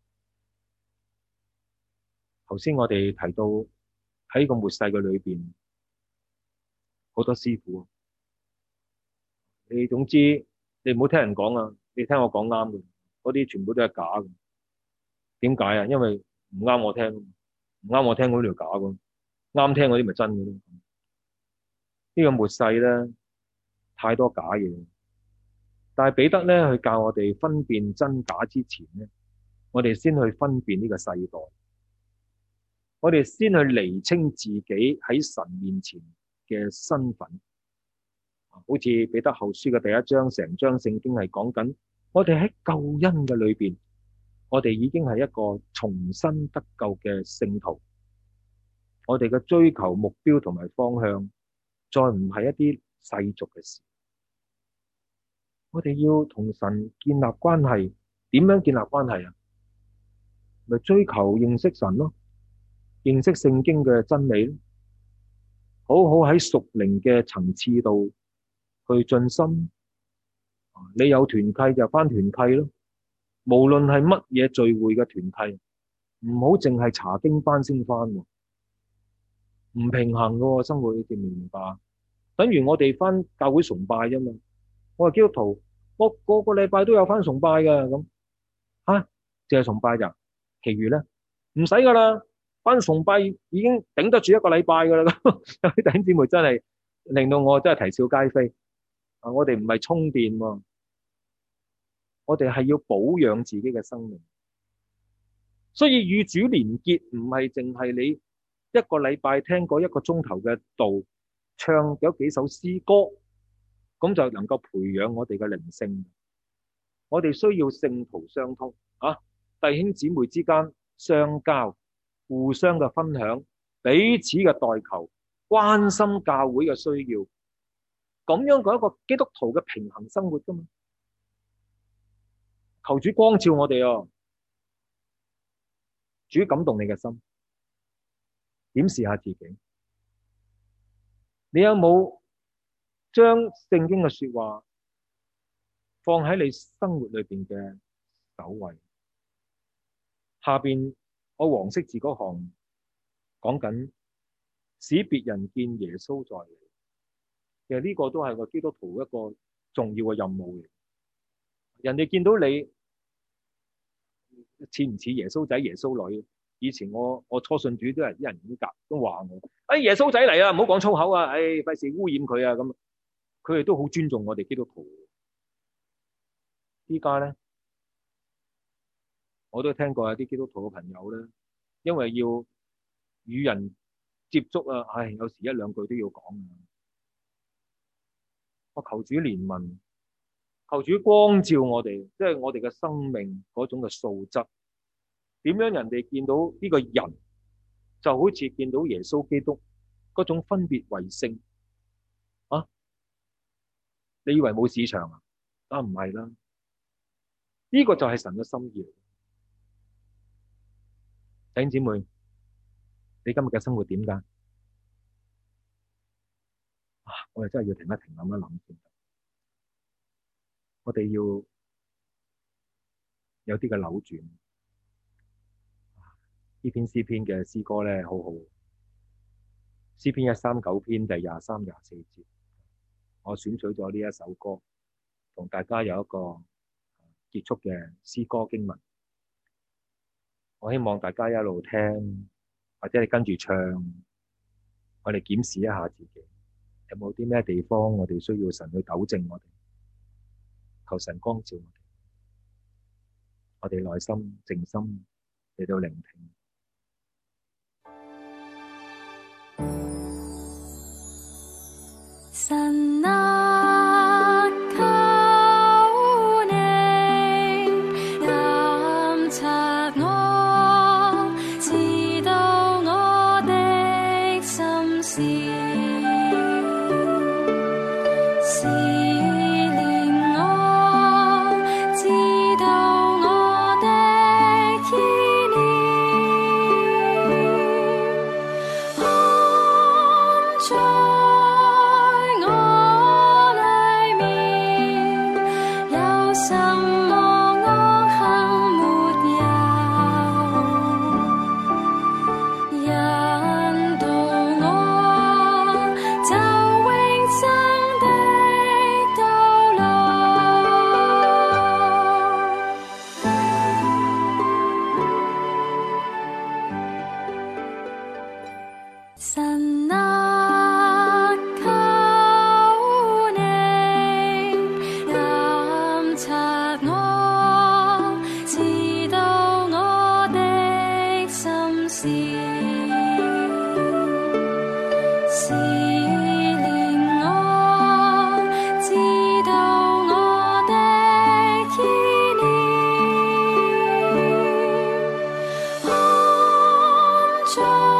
頭先我哋提到喺個末世嘅裏邊，好多師傅，你總之你唔好聽人講啊，你聽我講啱嘅，嗰啲全部都係假嘅。點解啊？因為唔啱我聽，唔啱我聽嗰啲係假嘅，啱聽嗰啲咪真嘅咯。呢個末世咧，太多假嘢，但係彼得咧去教我哋分辨真假之前咧，我哋先去分辨呢個世代，我哋先去釐清自己喺神面前嘅身份。好似彼得後書嘅第一章，成章聖經係講緊我哋喺救恩嘅裏邊，我哋已經係一個重新得救嘅聖徒。我哋嘅追求目標同埋方向，再唔係一啲世俗嘅事。我哋要同神建立關係，點樣建立關係啊？咪追求認識神咯，認識聖經嘅真理咯，好好喺屬靈嘅層次度去進深。你有團契就返團契咯，無論係乜嘢聚會嘅團契，唔好淨係查經班先返，唔平衡嘅生活，你哋明唔明白？等於我哋返教會崇拜啫嘛。我係基督徒，我個個禮拜都有返崇拜㗎，咁吓淨係崇拜咋？其餘咧唔使噶啦，返崇拜已經頂得住一個禮拜噶啦。有啲弟兄姊妹真係令到我真係啼笑皆非。啊，我哋唔係充電喎，我哋係要保養自己嘅生命。所以與主連結唔係淨係你一個禮拜聽過一個鐘頭嘅道，唱咗幾首詩歌，咁就能夠培養我哋嘅靈性。我哋需要聖徒相通啊，弟兄姊妹之間相交，互相嘅分享，彼此嘅代求，關心教會嘅需要，咁樣嘅一個基督徒嘅平衡生活噶嘛。求主光照我哋啊！主感動你嘅心，檢視下自己，你有冇將聖經嘅說話放喺你生活裏邊嘅首位？下邊我黃色字嗰行講緊使別人見耶穌在你，其實呢個都係個基督徒一個重要嘅任務嚟。人哋見到你似唔似耶穌仔耶穌女？以前我我初信主都係啲人咁夾，都話我，哎，耶穌仔嚟啊，唔好講粗口啊，哎，費事污染佢啊，咁佢哋都好尊重我哋基督徒。依家咧，我都聽過有啲基督徒嘅朋友咧，因為要與人接觸啊，唉，有時一兩句都要講。我求主憐憫，求主光照我哋，即係我哋嘅生命嗰種嘅素質。點樣人哋見到呢個人，就好似見到耶穌基督嗰種分別為聖啊？你以為冇市場啊？啊，唔係啦，呢個就係神嘅心意。弟兄姊妹，你今日嘅生活點㗎？啊，我哋真係要停一停，諗一諗先。 我哋要有啲嘅扭轉。呢篇詩篇嘅詩歌咧，好好。詩篇一三九篇第廿三、廿四節，我選取咗呢一首歌，同大家有一個結束嘅詩歌經文。我希望大家一路聽，或者你跟住唱，我哋檢視一下自己，有冇啲咩地方我哋需要神去糾正我哋，求神光照我哋，我哋內心靜心嚟到聆聽。 神啊，求你監察我，知道我的心思，試煉我，知道我的意念，看在神啊，求你監察我，知道我的心思，試煉我，知道我的意念，看在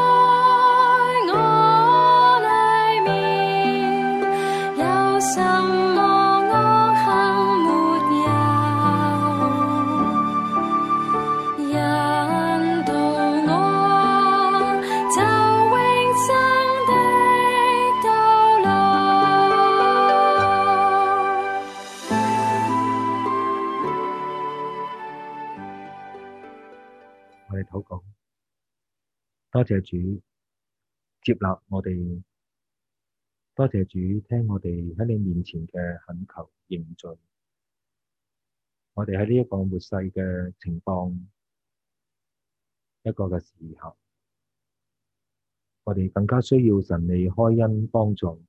我哋禱告，多謝主接納我哋，多謝主聽我哋喺你面前嘅懇求認罪。我哋喺呢一個末世嘅情況，一個嘅時候，我哋更加需要神你開恩幫助，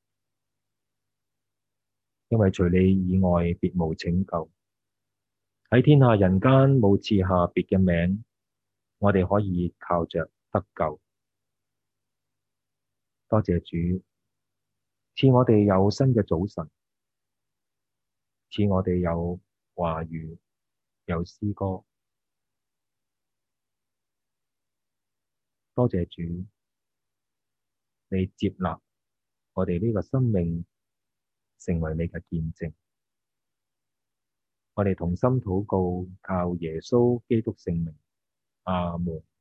因為除你以外別無拯救。喺天下人間冇賜下別嘅名，我哋可以靠着得救。多謝主賜我哋有新嘅早晨，賜我哋有話語，有詩歌。多謝主，你接納我哋呢個生命成為你嘅見證。我哋同心禱告，靠耶穌基督聖名，阿門。